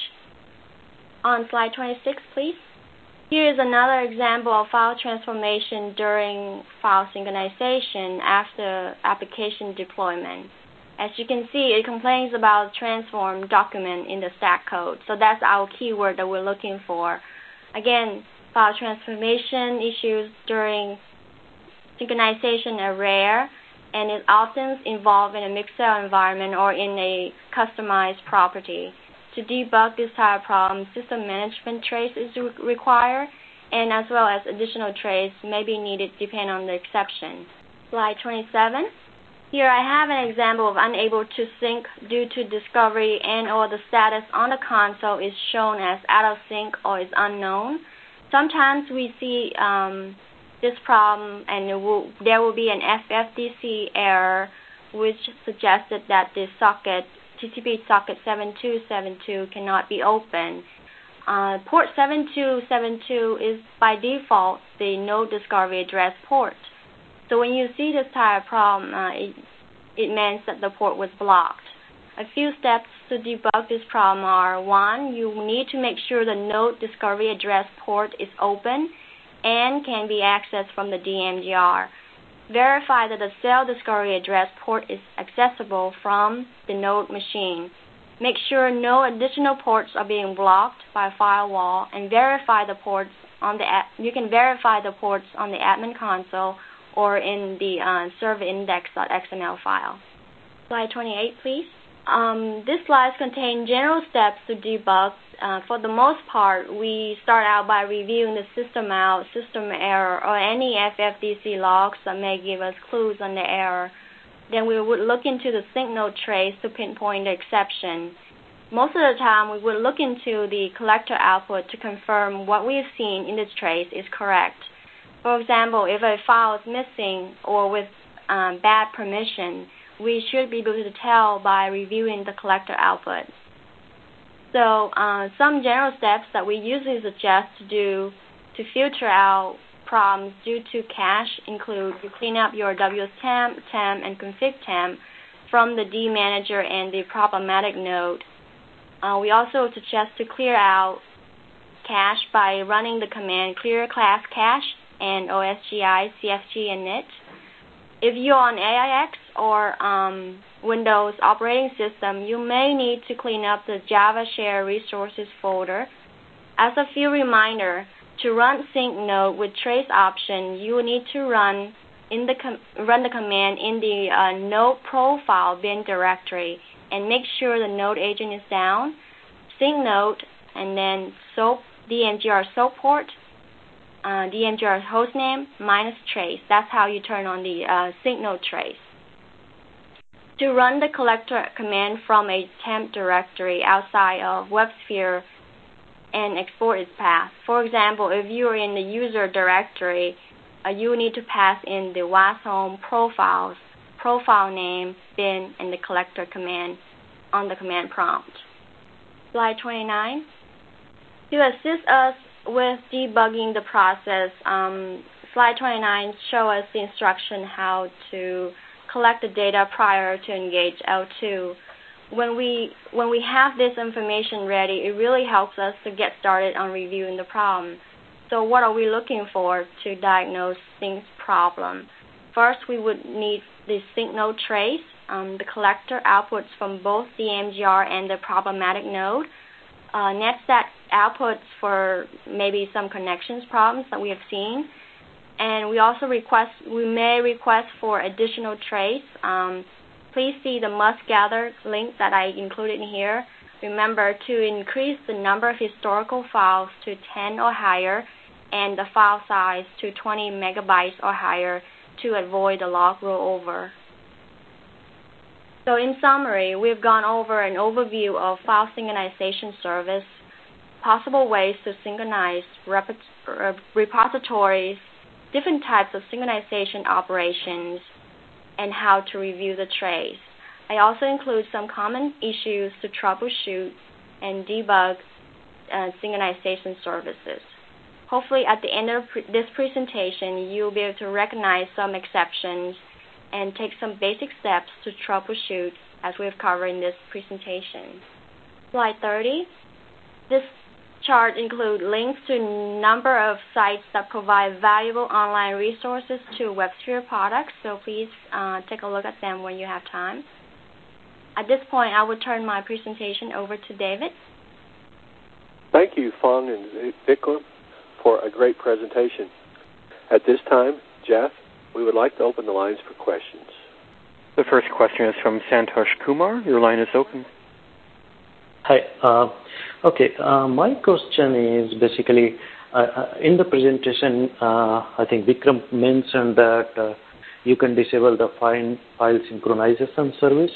On slide twenty-six, please. Here is another example of file transformation during file synchronization after application deployment. As you can see, it complains about transform document in the stack code. So that's our keyword that we're looking for. Again, file transformation issues during synchronization are rare, and it often involved in a mixed cell environment or in a customized property. To debug this type of problem, system management trace is re required, and as well as additional trace may be needed depending on the exception. Slide twenty-seven. Here I have an example of unable to sync due to discovery and or the status on the console is shown as out of sync or is unknown. Sometimes we see um, this problem and it will, there will be an F F D C error which suggested that the socket, T C P socket seven two seven two cannot be opened. Uh, port seven two seven two is by default the node discovery address port. So when you see this type of problem, uh, it, it means that the port was blocked. A few steps to debug this problem are, one, you need to make sure the node discovery address port is open and can be accessed from the D M G R. Verify that the cell discovery address port is accessible from the node machine. Make sure no additional ports are being blocked by firewall, and verify the ports on the you can verify the ports on the admin console or in the uh, server index dot X M L file. Slide twenty-eight, please. Um, these slides contain general steps to debug. Uh, for the most part, we start out by reviewing the system out, system error, or any F F D C logs that may give us clues on the error. Then we would look into the sync node trace to pinpoint the exception. Most of the time, we would look into the collector output to confirm what we have seen in this trace is correct. For example, if a file is missing or with um, bad permission, we should be able to tell by reviewing the collector output. So uh, some general steps that we usually suggest to do to filter out problems due to cache include you clean up your W S temp, temp, and config temp from the D manager and the problematic node. Uh, we also suggest to clear out cache by running the command clear class cache and O S G I C F G init. If you're on A I X or um, Windows operating system, you may need to clean up the Java Share Resources folder. As a few reminder, to run sync node with trace option, you will need to run in the com run the command in the uh, node profile bin directory and make sure the node agent is down, sync node, and then soap D M G R soap port, uh, D M G R hostname minus trace. That's how you turn on the uh, sync node trace. To run the collector command from a temp directory outside of WebSphere and export its path. For example, if you are in the user directory, uh, you need to pass in the wasm profiles, profile name, bin, and the collector command on the command prompt. Slide twenty-nine. To assist us with debugging the process, um, slide twenty-nine shows us the instruction how to collect the data prior to engage L two. When we when we have this information ready, it really helps us to get started on reviewing the problem. So what are we looking for to diagnose sync problem? First, we would need the sync node trace. Um, the collector outputs from both the M G R and the problematic node. Uh, next, that outputs for maybe some connections problems that we have seen. And we also request, we may request for additional trace. Um, please see the must gather link that I included in here. Remember to increase the number of historical files to ten or higher and the file size to twenty megabytes or higher to avoid the log rollover. So in summary, we've gone over an overview of file synchronization service, possible ways to synchronize rep repositories, different types of synchronization operations, and how to review the trace. I also include some common issues to troubleshoot and debug uh, synchronization services. Hopefully at the end of pre this presentation, you'll be able to recognize some exceptions and take some basic steps to troubleshoot as we've covered in this presentation. Slide thirty. This chart includes links to a number of sites that provide valuable online resources to WebSphere products, so please uh, take a look at them when you have time. At this point, I will turn my presentation over to David. Thank you, Phong and Vikram, for a great presentation. At this time, Jeff, we would like to open the lines for questions. The first question is from Santosh Kumar. Your line is open. Hi. Uh, okay. Uh, my question is basically, uh, in the presentation, uh, I think Vikram mentioned that uh, you can disable the file, file synchronization service.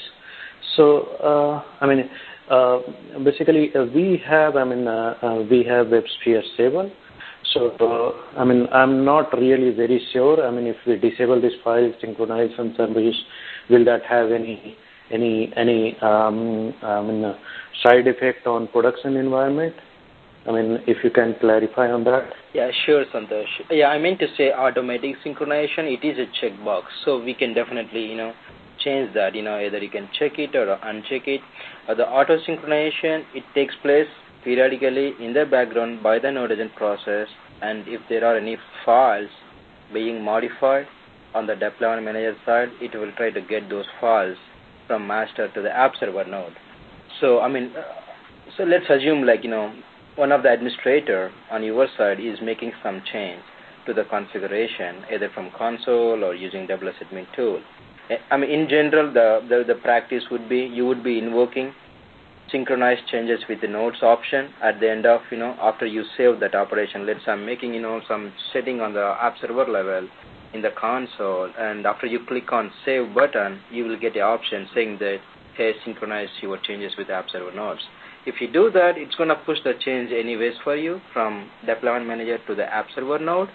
So, uh, I mean, uh, basically, uh, we have, I mean, uh, uh, we have WebSphere seven. So, uh, I mean, I'm not really very sure. I mean, if we disable this file synchronization service, will that have any any any um, I mean, uh, side effect on production environment? I mean, if you can clarify on that. Yeah, sure, Santosh. Yeah, I meant to say automatic synchronization. It is a checkbox, so we can definitely, you know, change that. You know, either you can check it or uncheck it. Uh, the auto synchronization, it takes place periodically in the background by the node agent process, and if there are any files being modified on the deployment manager side, it will try to get those files from master to the app server node. So, I mean, uh, so let's assume like, you know, one of the administrator on your side is making some change to the configuration, either from console or using W S admin tool. I mean, in general, the, the, the practice would be, you would be invoking synchronized changes with the nodes option at the end of, you know, after you save that operation. Let's say I'm making, you know, some setting on the app server level in the console, and after you click on save button, you will get the option saying that, hey, synchronize your changes with the app server nodes. If you do that, it's going to push the change anyways for you from deployment manager to the app server node.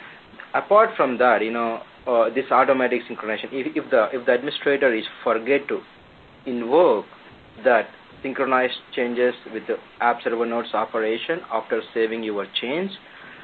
Apart from that, you know, uh, this automatic synchronization, if, if the if the administrator is forget to invoke that synchronized changes with the app server nodes operation after saving your change,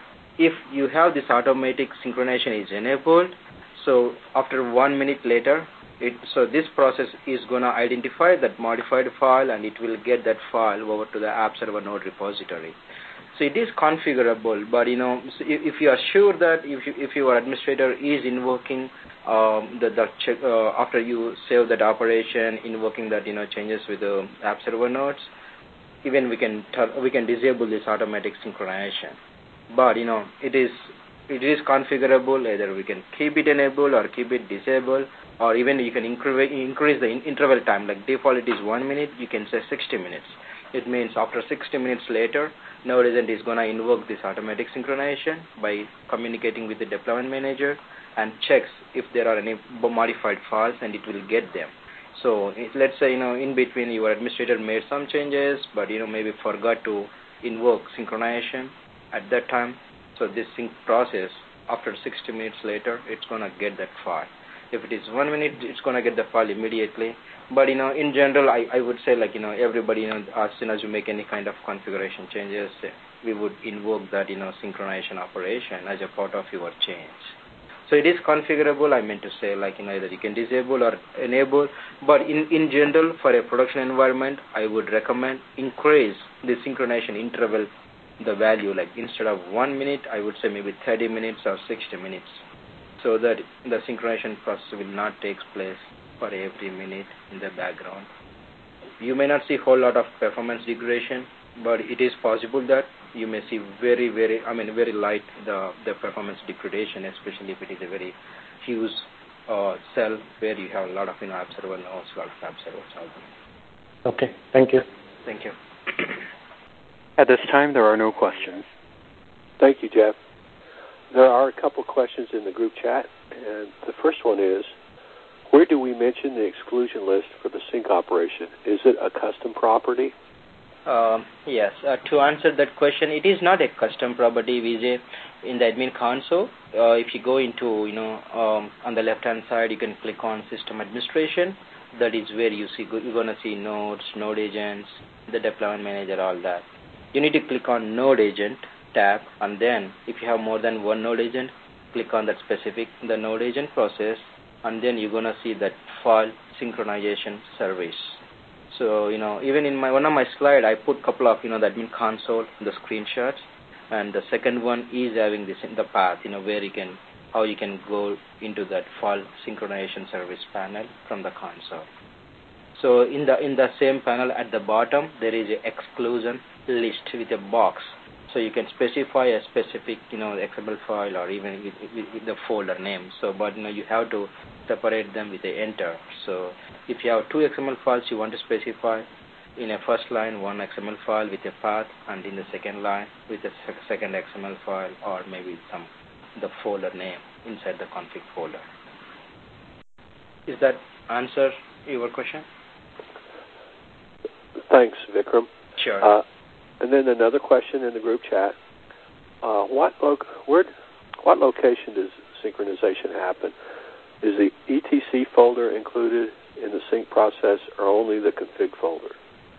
if you have this automatic synchronization is enabled, so after one minute later, it, so this process is going to identify that modified file and it will get that file over to the app server node repository. So it is configurable, but you know, so if, if you are sure that if you, if your administrator is invoking um, the, the check, uh, after you save that operation, invoking that, you know, changes with the app server nodes, even we can we can disable this automatic synchronization. But you know, it is it is configurable. Either we can keep it enabled or keep it disabled, or even you can increase increase the in interval time. Like default it is one minute, you can say sixty minutes. It means after sixty minutes later, node agent is going to invoke this automatic synchronization by communicating with the deployment manager and checks if there are any modified files, and it will get them. So let's say, you know, in between your administrator made some changes, but you know, maybe forgot to invoke synchronization at that time. So this sync process, after sixty minutes later, it's going to get that file. If it is one minute, it's going to get the file immediately. But, you know, in general, I, I would say, like, you know, everybody, you know, as soon as you make any kind of configuration changes, we would invoke that, you know, synchronization operation as a part of your change. So it is configurable, I meant to say, like, you know, either you can disable or enable. But in, in general, for a production environment, I would recommend increase the synchronization interval, the value, like instead of one minute, I would say maybe thirty minutes or sixty minutes, so that the synchronization process will not take place for every minute in the background. You may not see a whole lot of performance degradation, but it is possible that you may see very, very, I mean, very light the, the performance degradation, especially if it is a very huge uh, cell where you have a lot of, you know, observer nodes, a lot of observers out there. Okay, thank you. Thank you. At this time, there are no questions. Thank you, Jeff. There are a couple questions in the group chat, and the first one is, where do we mention the exclusion list for the sync operation? Is it a custom property? Uh, yes. Uh, to answer that question, it is not a custom property, Vijay. In the admin console, uh, if you go into, you know, um, on the left-hand side, you can click on System Administration. That is where you see you're going to see nodes, node agents, the deployment manager, all that. You need to click on Node Agent tab, and then if you have more than one node agent, click on that specific the node agent process, and then you're going to see that file synchronization service. So, you know, even in my one of my slide, I put a couple of, you know, the admin console, the screenshots, and the second one is having this in the path, you know, where you can, how you can go into that file synchronization service panel from the console. So in the in the same panel at the bottom, there is an exclusion list with a box. So you can specify a specific, you know, X M L file or even with, with, with the folder name. So, but you know, you have to separate them with a enter. So if you have two X M L files you want to specify, in a first line one X M L file with a path, and in the second line with a sec second X M L file, or maybe some the folder name inside the config folder. Is that answer your question? Thanks, Vikram. Sure. Uh, and then another question in the group chat: uh, What lo where, what location does synchronization happen? Is the E T C folder included in the sync process, or only the config folder?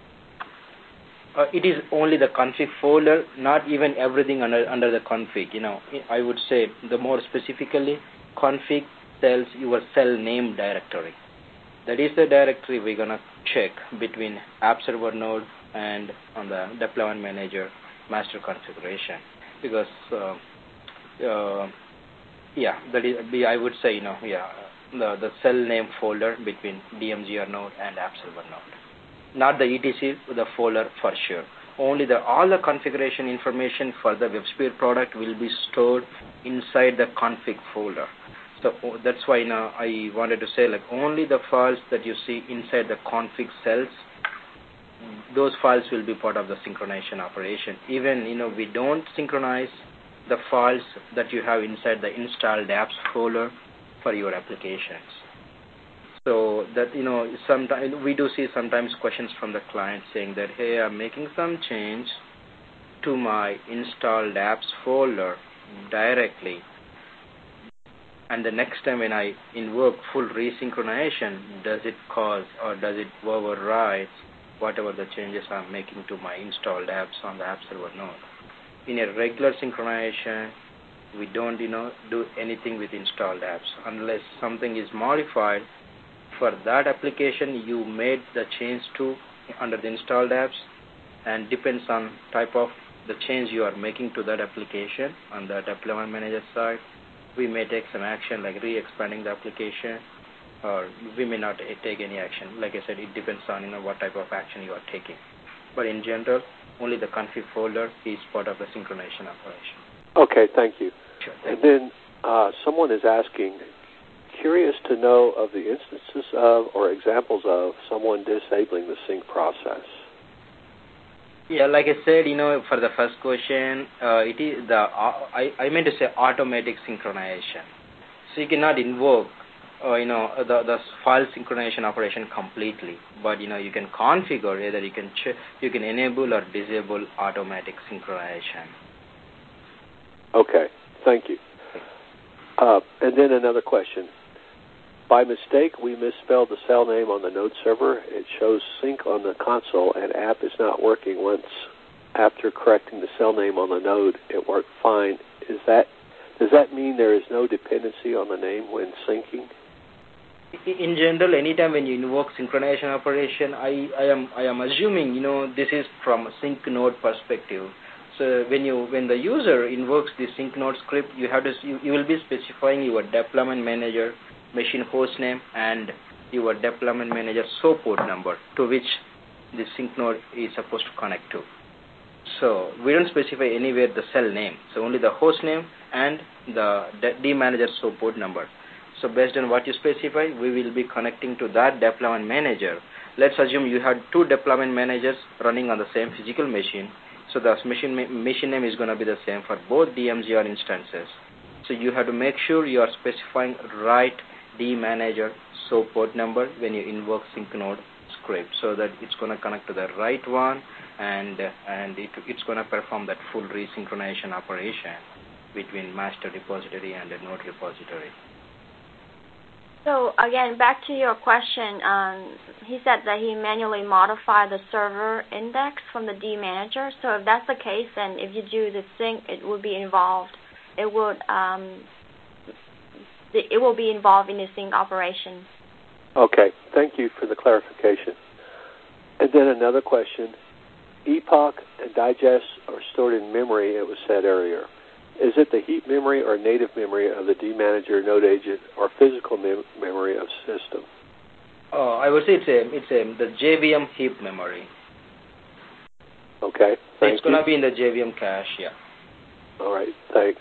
Uh, it is only the config folder, not even everything under under the config. You know, I would say the more specifically, config tells your cell name directory. That is the directory we're gonna check between app server node and on the deployment manager master configuration, because uh, uh, yeah, that is I would say, you know, yeah, the the cell name folder between D M Z R node and app server node. Not the E T C, the folder for sure. Only the all the configuration information for the WebSphere product will be stored inside the config folder. So that's why now I wanted to say, like, only the files that you see inside the config cells, those files will be part of the synchronization operation. Even, you know, we don't synchronize the files that you have inside the installed apps folder for your applications. So that, you know, sometimes we do see sometimes questions from the client saying that, hey, I'm making some change to my installed apps folder directly, and the next time when I invoke full resynchronization, does it cause or does it override whatever the changes I'm making to my installed apps on the app server node? In a regular synchronization, we don't, you know, do anything with installed apps unless something is modified for that application you made the change to under the installed apps, and depends on type of the change you are making to that application on the deployment manager side. We may take some action like re-expanding the application, or we may not take any action. Like I said, it depends on, you know, what type of action you are taking. But in general, only the config folder is part of the synchronization operation. Okay, thank you. Sure. Thank and you. then uh, someone is asking, curious to know of the instances of or examples of someone disabling the sync process. Yeah, like I said, you know, for the first question, uh, it is the uh, I, I meant to say automatic synchronization. So you cannot invoke uh, you know, the, the file synchronization operation completely, but, you know, you can configure either you can ch- you can enable or disable automatic synchronization. Okay, thank you. Uh, and then another question. By mistake, we misspelled the cell name on the node server. It shows sync on the console, and app is not working. Once after correcting the cell name on the node, it worked fine. Is that does that mean there is no dependency on the name when syncing? In general, anytime when you invoke synchronization operation, I, I am I am assuming, you know, this is from a sync node perspective. So when you when the user invokes the sync node script, you have to you, you will be specifying your deployment manager machine host name and your deployment manager SOAP port number to which the sync node is supposed to connect to. So we don't specify anywhere the cell name. So only the host name and the D manager SOAP port number. So based on what you specify, we will be connecting to that deployment manager. Let's assume you had two deployment managers running on the same physical machine. So the machine machine name is going to be the same for both D M Z R instances. So you have to make sure you are specifying right D manager SOAP port number when you invoke sync node script, so that it's going to connect to the right one, and and it, it's going to perform that full resynchronization operation between master repository and the node repository. So again, back to your question, um, he said that he manually modified the server index from the D manager. So if that's the case, then if you do the sync, it would be involved. It would um, it will be involved in the sync operation. Okay, thank you for the clarification. And then another question. Epoch and digest are stored in memory, it was said earlier. Is it the heap memory or native memory of the D manager node agent or physical mem- memory of system? Oh, I would say it's a, it's a, the J V M heap memory. Okay, so thank it's going to you. be in the J V M cache, yeah. All right, thanks.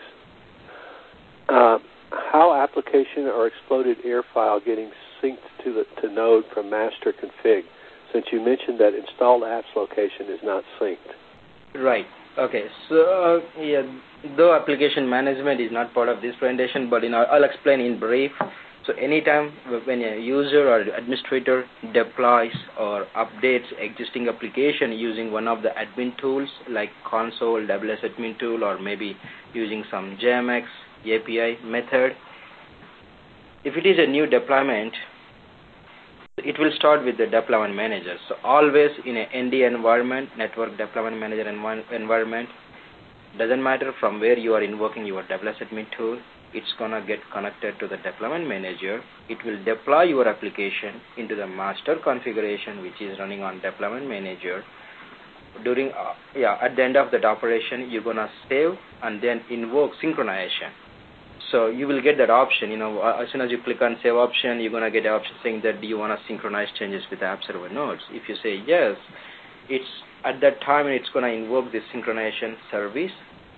Uh, how application or exploded ear file getting synced to the to node from master config, since you mentioned that installed apps location is not synced? Right. Okay. So, uh, yeah, though application management is not part of this presentation, but you know, I'll explain in brief. So anytime when a user or administrator deploys or updates existing application using one of the admin tools like console, W S admin tool, or maybe using some J M X A P I method, if it is a new deployment, it will start with the deployment manager. So always in an N D environment, network deployment manager env- environment, doesn't matter from where you are invoking your W S admin tool, it's going to get connected to the deployment manager. It will deploy your application into the master configuration, which is running on deployment manager. During, uh, yeah, at the end of that operation, you're going to save and then invoke synchronization. So you will get that option, you know, as soon as you click on save option, you're going to get an option saying that do you want to synchronize changes with the app server nodes. If you say yes, it's at that time it's going to invoke the synchronization service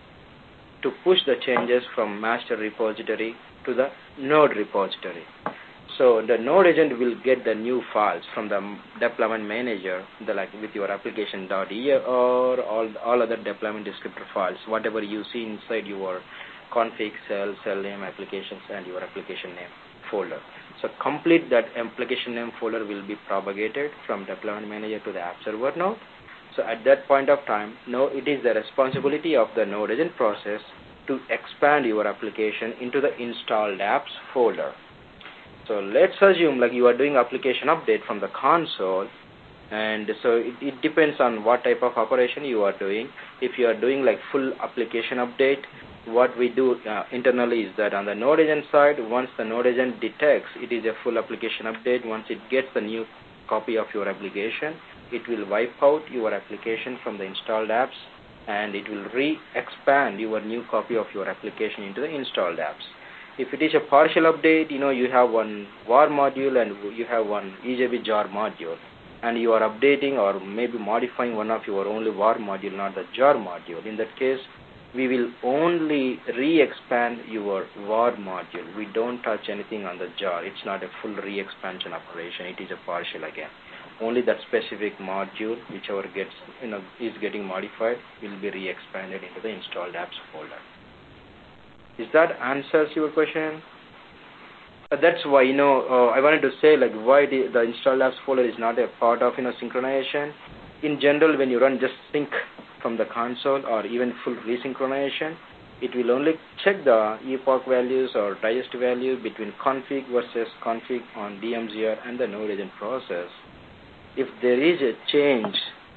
to push the changes from master repository to the node repository. So the node agent will get the new files from the deployment manager, the, like with your application.e or all, all other deployment descriptor files, whatever you see inside your config, cell, cell name, applications, and your application name folder. So complete that application name folder will be propagated from deployment manager to the app server node. So at that point of time, no, it is the responsibility of the node agent process to expand your application into the installed apps folder. So let's assume like you are doing application update from the console, and so it, it depends on what type of operation you are doing. If you are doing like full application update, what we do uh, internally is that on the node agent side, once the node agent detects it is a full application update, once it gets the new copy of your application, it will wipe out your application from the installed apps, and it will re-expand your new copy of your application into the installed apps. If it is a partial update, you know, you have one var module and you have one E J B jar module, and you are updating or maybe modifying one of your only var module, not the jar module. In that case, we will only re-expand your var module. We don't touch anything on the jar. It's not a full re-expansion operation. It is a partial again. Only that specific module, whichever gets, you know, is getting modified, will be re-expanded into the installed apps folder. Is that answers your question? That's why, you know, uh, I wanted to say, like, why the, the installed apps folder is not a part of, you know, synchronization. In general, when you run just sync from the console or even full resynchronization, it will only check the epoch values or digest value between config versus config on D M Z R and the node agent process. If there is a change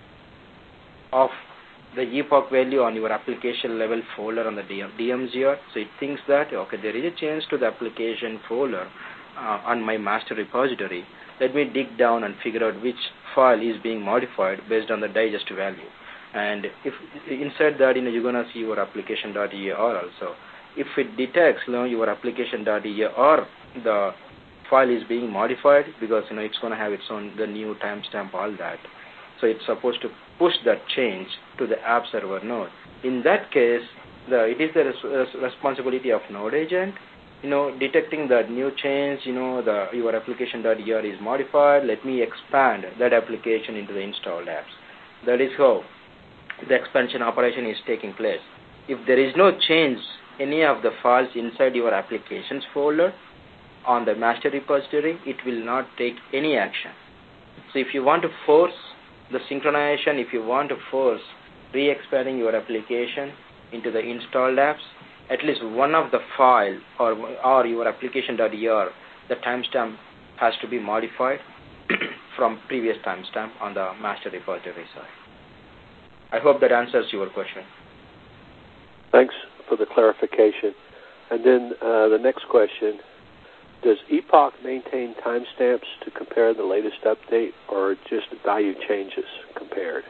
of the epoch value on your application level folder on the D M Z R, so it thinks that, okay, there is a change to the application folder uh, on my master repository. Let me dig down and figure out which file is being modified based on the digest value. And if inside that, you know, you're gonna see your application.ear also. If it detects, you know, your application.ear, the file is being modified, because, you know, it's gonna have its own the new timestamp, all that. So it's supposed to push that change to the app server node. In that case, the it is the res responsibility of node agent, you know, detecting that new change, you know, the your application.ear is modified. Let me expand that application into the installed apps. That is how the expansion operation is taking place. If there is no change any of the files inside your applications folder on the master repository, it will not take any action. So if you want to force the synchronization, if you want to force re-expanding your application into the installed apps, at least one of the file or, or your application.ear, the timestamp has to be modified from previous timestamp on the master repository side. I hope that answers your question. Thanks for the clarification. And then uh, the next question, does Epoch maintain timestamps to compare the latest update, or just value changes compared?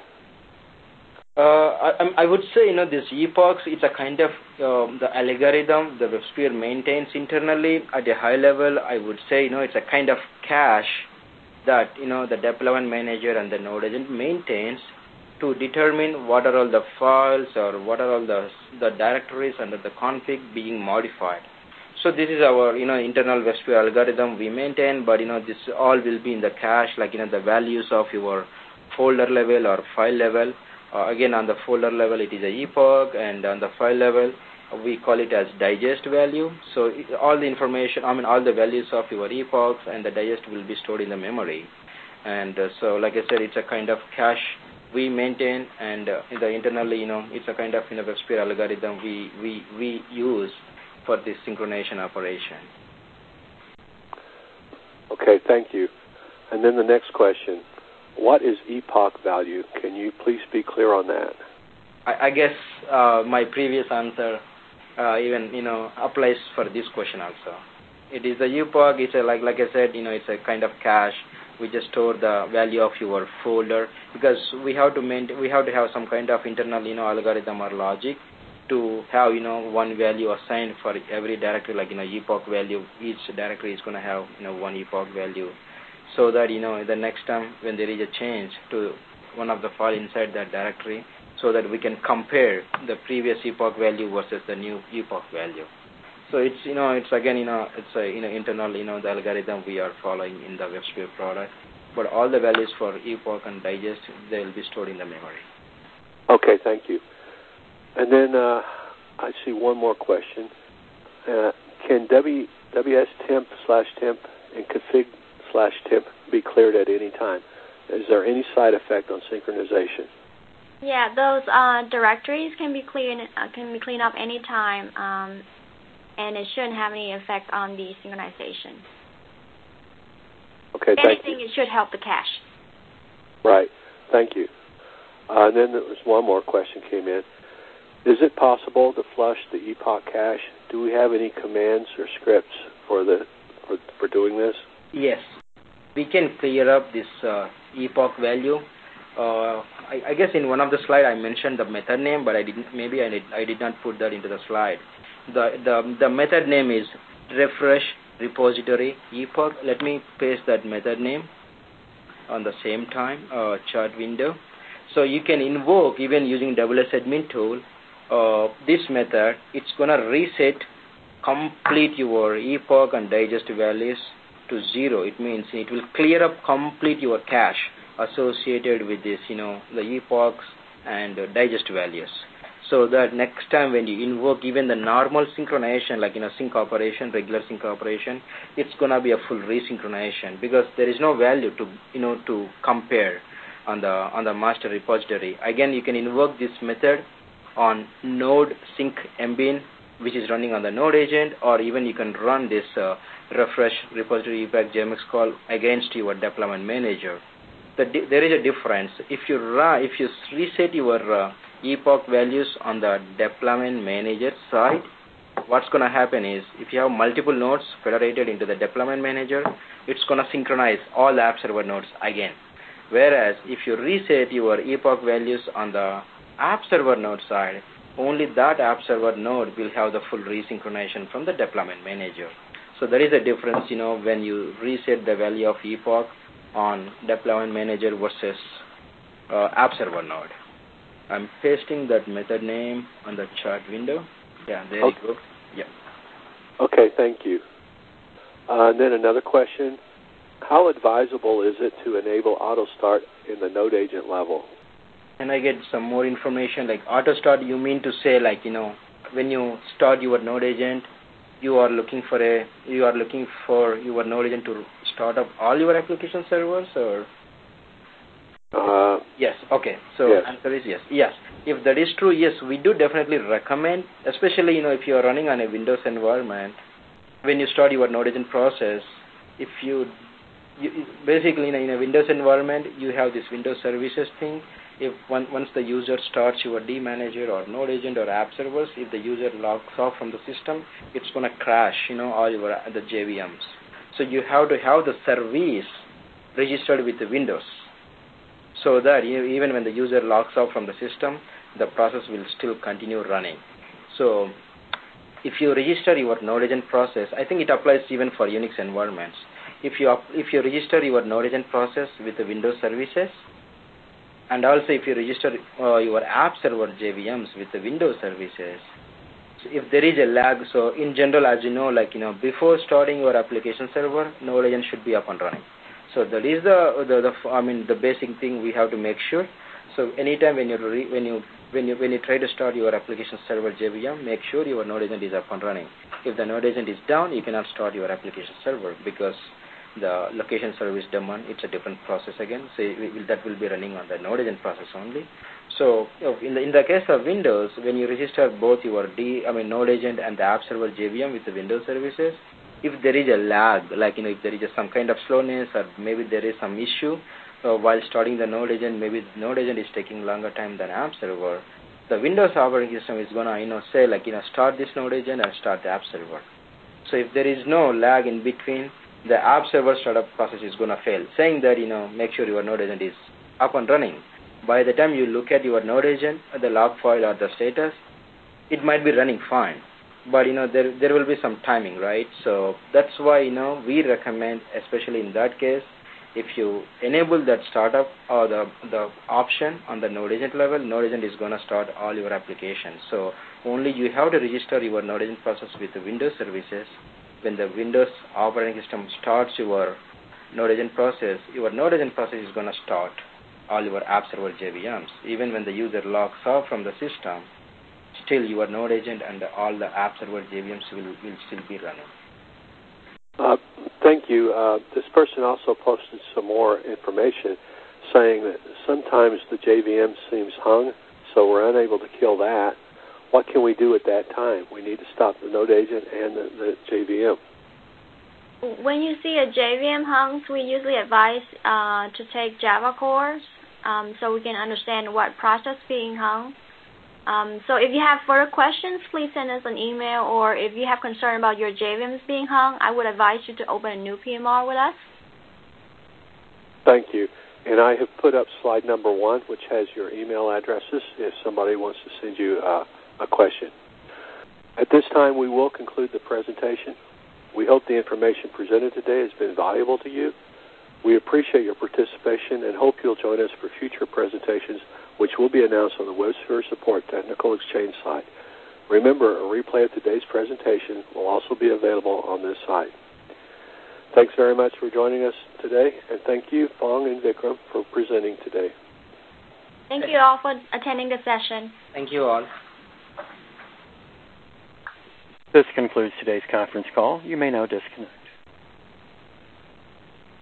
Uh, I, I would say, you know, this epochs, it's a kind of um, the algorithm the WebSphere maintains internally at a high level. I would say, you know, it's a kind of cache that, you know, the deployment manager and the node agent maintains to determine what are all the files or what are all the, the directories under the config being modified. So this is our, you know, internal WebSphere algorithm we maintain, but, you know, this all will be in the cache, like, you know, the values of your folder level or file level. Uh, again, on the folder level, it is a epoch, and on the file level, we call it as digest value. So it, all the information, I mean, all the values of your epochs and the digest will be stored in the memory. And uh, so, like I said, it's a kind of cache we maintain, and uh, in the internally, you know, it's a kind of, you know, WebSphere algorithm we, we, we use for this synchronization operation. Okay, thank you. And then the next question. What is epoch value? Can you please be clear on that? I, I guess uh, my previous answer uh, even, you know, applies for this question also. It is a epoch. It's a, like like I said, you know, it's a kind of cache. We just store the value of your folder, because we have to maintain, we have to have some kind of internal, you know, algorithm or logic to have, you know, one value assigned for every directory, like, you know, epoch value. Each directory is going to have, you know, one epoch value. So that, you know, the next time when there is a change to one of the file inside that directory, so that we can compare the previous epoch value versus the new epoch value. So it's, you know, it's again, you know, it's a, you know, internal, you know, the algorithm we are following in the WebSphere product. But all the values for epoch and digest, they will be stored in the memory. Okay, thank you. And then uh, I see one more question. Uh, can w, wstemp slash temp and config slash temp be cleared at any time? Is there any side effect on synchronization? Yeah, those uh, directories can be cleaned uh, can be cleaned up anytime, um, and it shouldn't have any effect on the synchronization. Okay, if thank anything, you. It should help the cache. Right, thank you. Uh, and then there was one more question came in. Is it possible to flush the epoch cache? Do we have any commands or scripts for the for, for doing this? Yes, we can clear up this uh, epoch value. Uh, I, I guess in one of the slides I mentioned the method name, but I didn't. Maybe I did, I did not put that into the slide. The the the method name is refresh repository epoch. Let me paste that method name on the same time uh, chart window. So you can invoke, even using W S admin tool, uh, this method. It's gonna reset complete your epoch and digest values to zero. It means it will clear up complete your cache associated with this, you know, the epochs and uh, digest values. so that next time when you invoke even the normal synchronization, like in a sync operation, regular sync operation, it's going to be a full resynchronization because there is no value to, you know, to compare on the on the master repository. Again, you can invoke this method on node sync mbin, which is running on the node agent, or even you can run this uh, refresh repository epoch J M X call against your deployment manager. The di- there is a difference. If you run, if you reset your uh, epoch values on the deployment manager side, what's going to happen is if you have multiple nodes federated into the deployment manager, it's going to synchronize all app server nodes again. Whereas if you reset your epoch values on the app server node side, only that app server node will have the full resynchronization from the deployment manager. So there is a difference, you know, when you reset the value of epoch on deployment manager versus uh, app server node. I'm pasting that method name on the chat window. Yeah, there okay. you go. Yeah. Okay, thank you. Uh, and then another question. How advisable is it to enable auto start in the node agent level? Can I get some more information? Like auto start, you mean to say, like, you know, when you start your node agent, you are looking for a you are looking for your node agent to start up all your application servers, or? Uh, yes. Okay. So yes. answer is yes. Yes. If that is true, yes, we do definitely recommend, especially, you know, if you are running on a Windows environment, when you start your node agent process, if you, you basically in a, in a Windows environment, you have this Windows services thing. If one, once the user starts your D manager or node agent or app servers, if the user logs off from the system, it's going to crash, you know, all your the J V Ms. So you have to have the service registered with the Windows, so that you, even when the user logs off from the system, the process will still continue running. So if you register your node agent process, I think it applies even for Unix environments. If you if you register your node agent process with the Windows services, and also if you register uh, your app server J V Ms with the Windows services, so if there is a lag, so in general, as you know, like, you know, before starting your application server, node agent should be up and running. So that is the, the, the I mean the basic thing we have to make sure. So anytime when you re, when you when you when you try to start your application server J V M, make sure your node agent is up and running. If the node agent is down, you cannot start your application server because the location service daemon, it's a different process again. So it will, that will be running on the node agent process only. So in the in the case of Windows, when you register both your D I mean node agent and the app server J V M with the Windows services, if there is a lag, like, you know, if there is a, some kind of slowness or maybe there is some issue uh, while starting the node agent, maybe the node agent is taking longer time than app server, the Windows operating system is going to, you know, say, like, you know, start this node agent and start the app server. So if there is no lag in between, the app server startup process is going to fail, saying that, you know, make sure your node agent is up and running. By the time you look at your node agent, the log file or the status, it might be running fine. But, you know, there there will be some timing, right? So that's why, you know, we recommend, especially in that case, if you enable that startup or the the option on the node agent level, node agent is going to start all your applications. So only you have to register your node agent process with the Windows services. When the Windows operating system starts your node agent process, your node agent process is going to start all your app server J V Ms. Even when the user logs off from the system, still your node agent and all the app server J V Ms will, will still be running. Uh, thank you. Uh, this person also posted some more information saying that sometimes the J V M seems hung, so we're unable to kill that. What can we do at that time? We need to stop the node agent and the, the J V M. When you see a J V M hung, we usually advise uh, to take Java course um, so we can understand what process being hung. Um, so if you have further questions, please send us an email, or if you have concern about your J V Ms being hung, I would advise you to open a new P M R with us. Thank you. And I have put up slide number one, which has your email addresses if somebody wants to send you uh, a question. At this time, we will conclude the presentation. We hope the information presented today has been valuable to you. We appreciate your participation and hope you'll join us for future presentations, which will be announced on the WebSphere Support Technical Exchange site. Remember, a replay of today's presentation will also be available on this site. Thanks very much for joining us today, and thank you, Phong and Vikram, for presenting today. Thank you all for attending the session. Thank you all. This concludes today's conference call. You may now disconnect.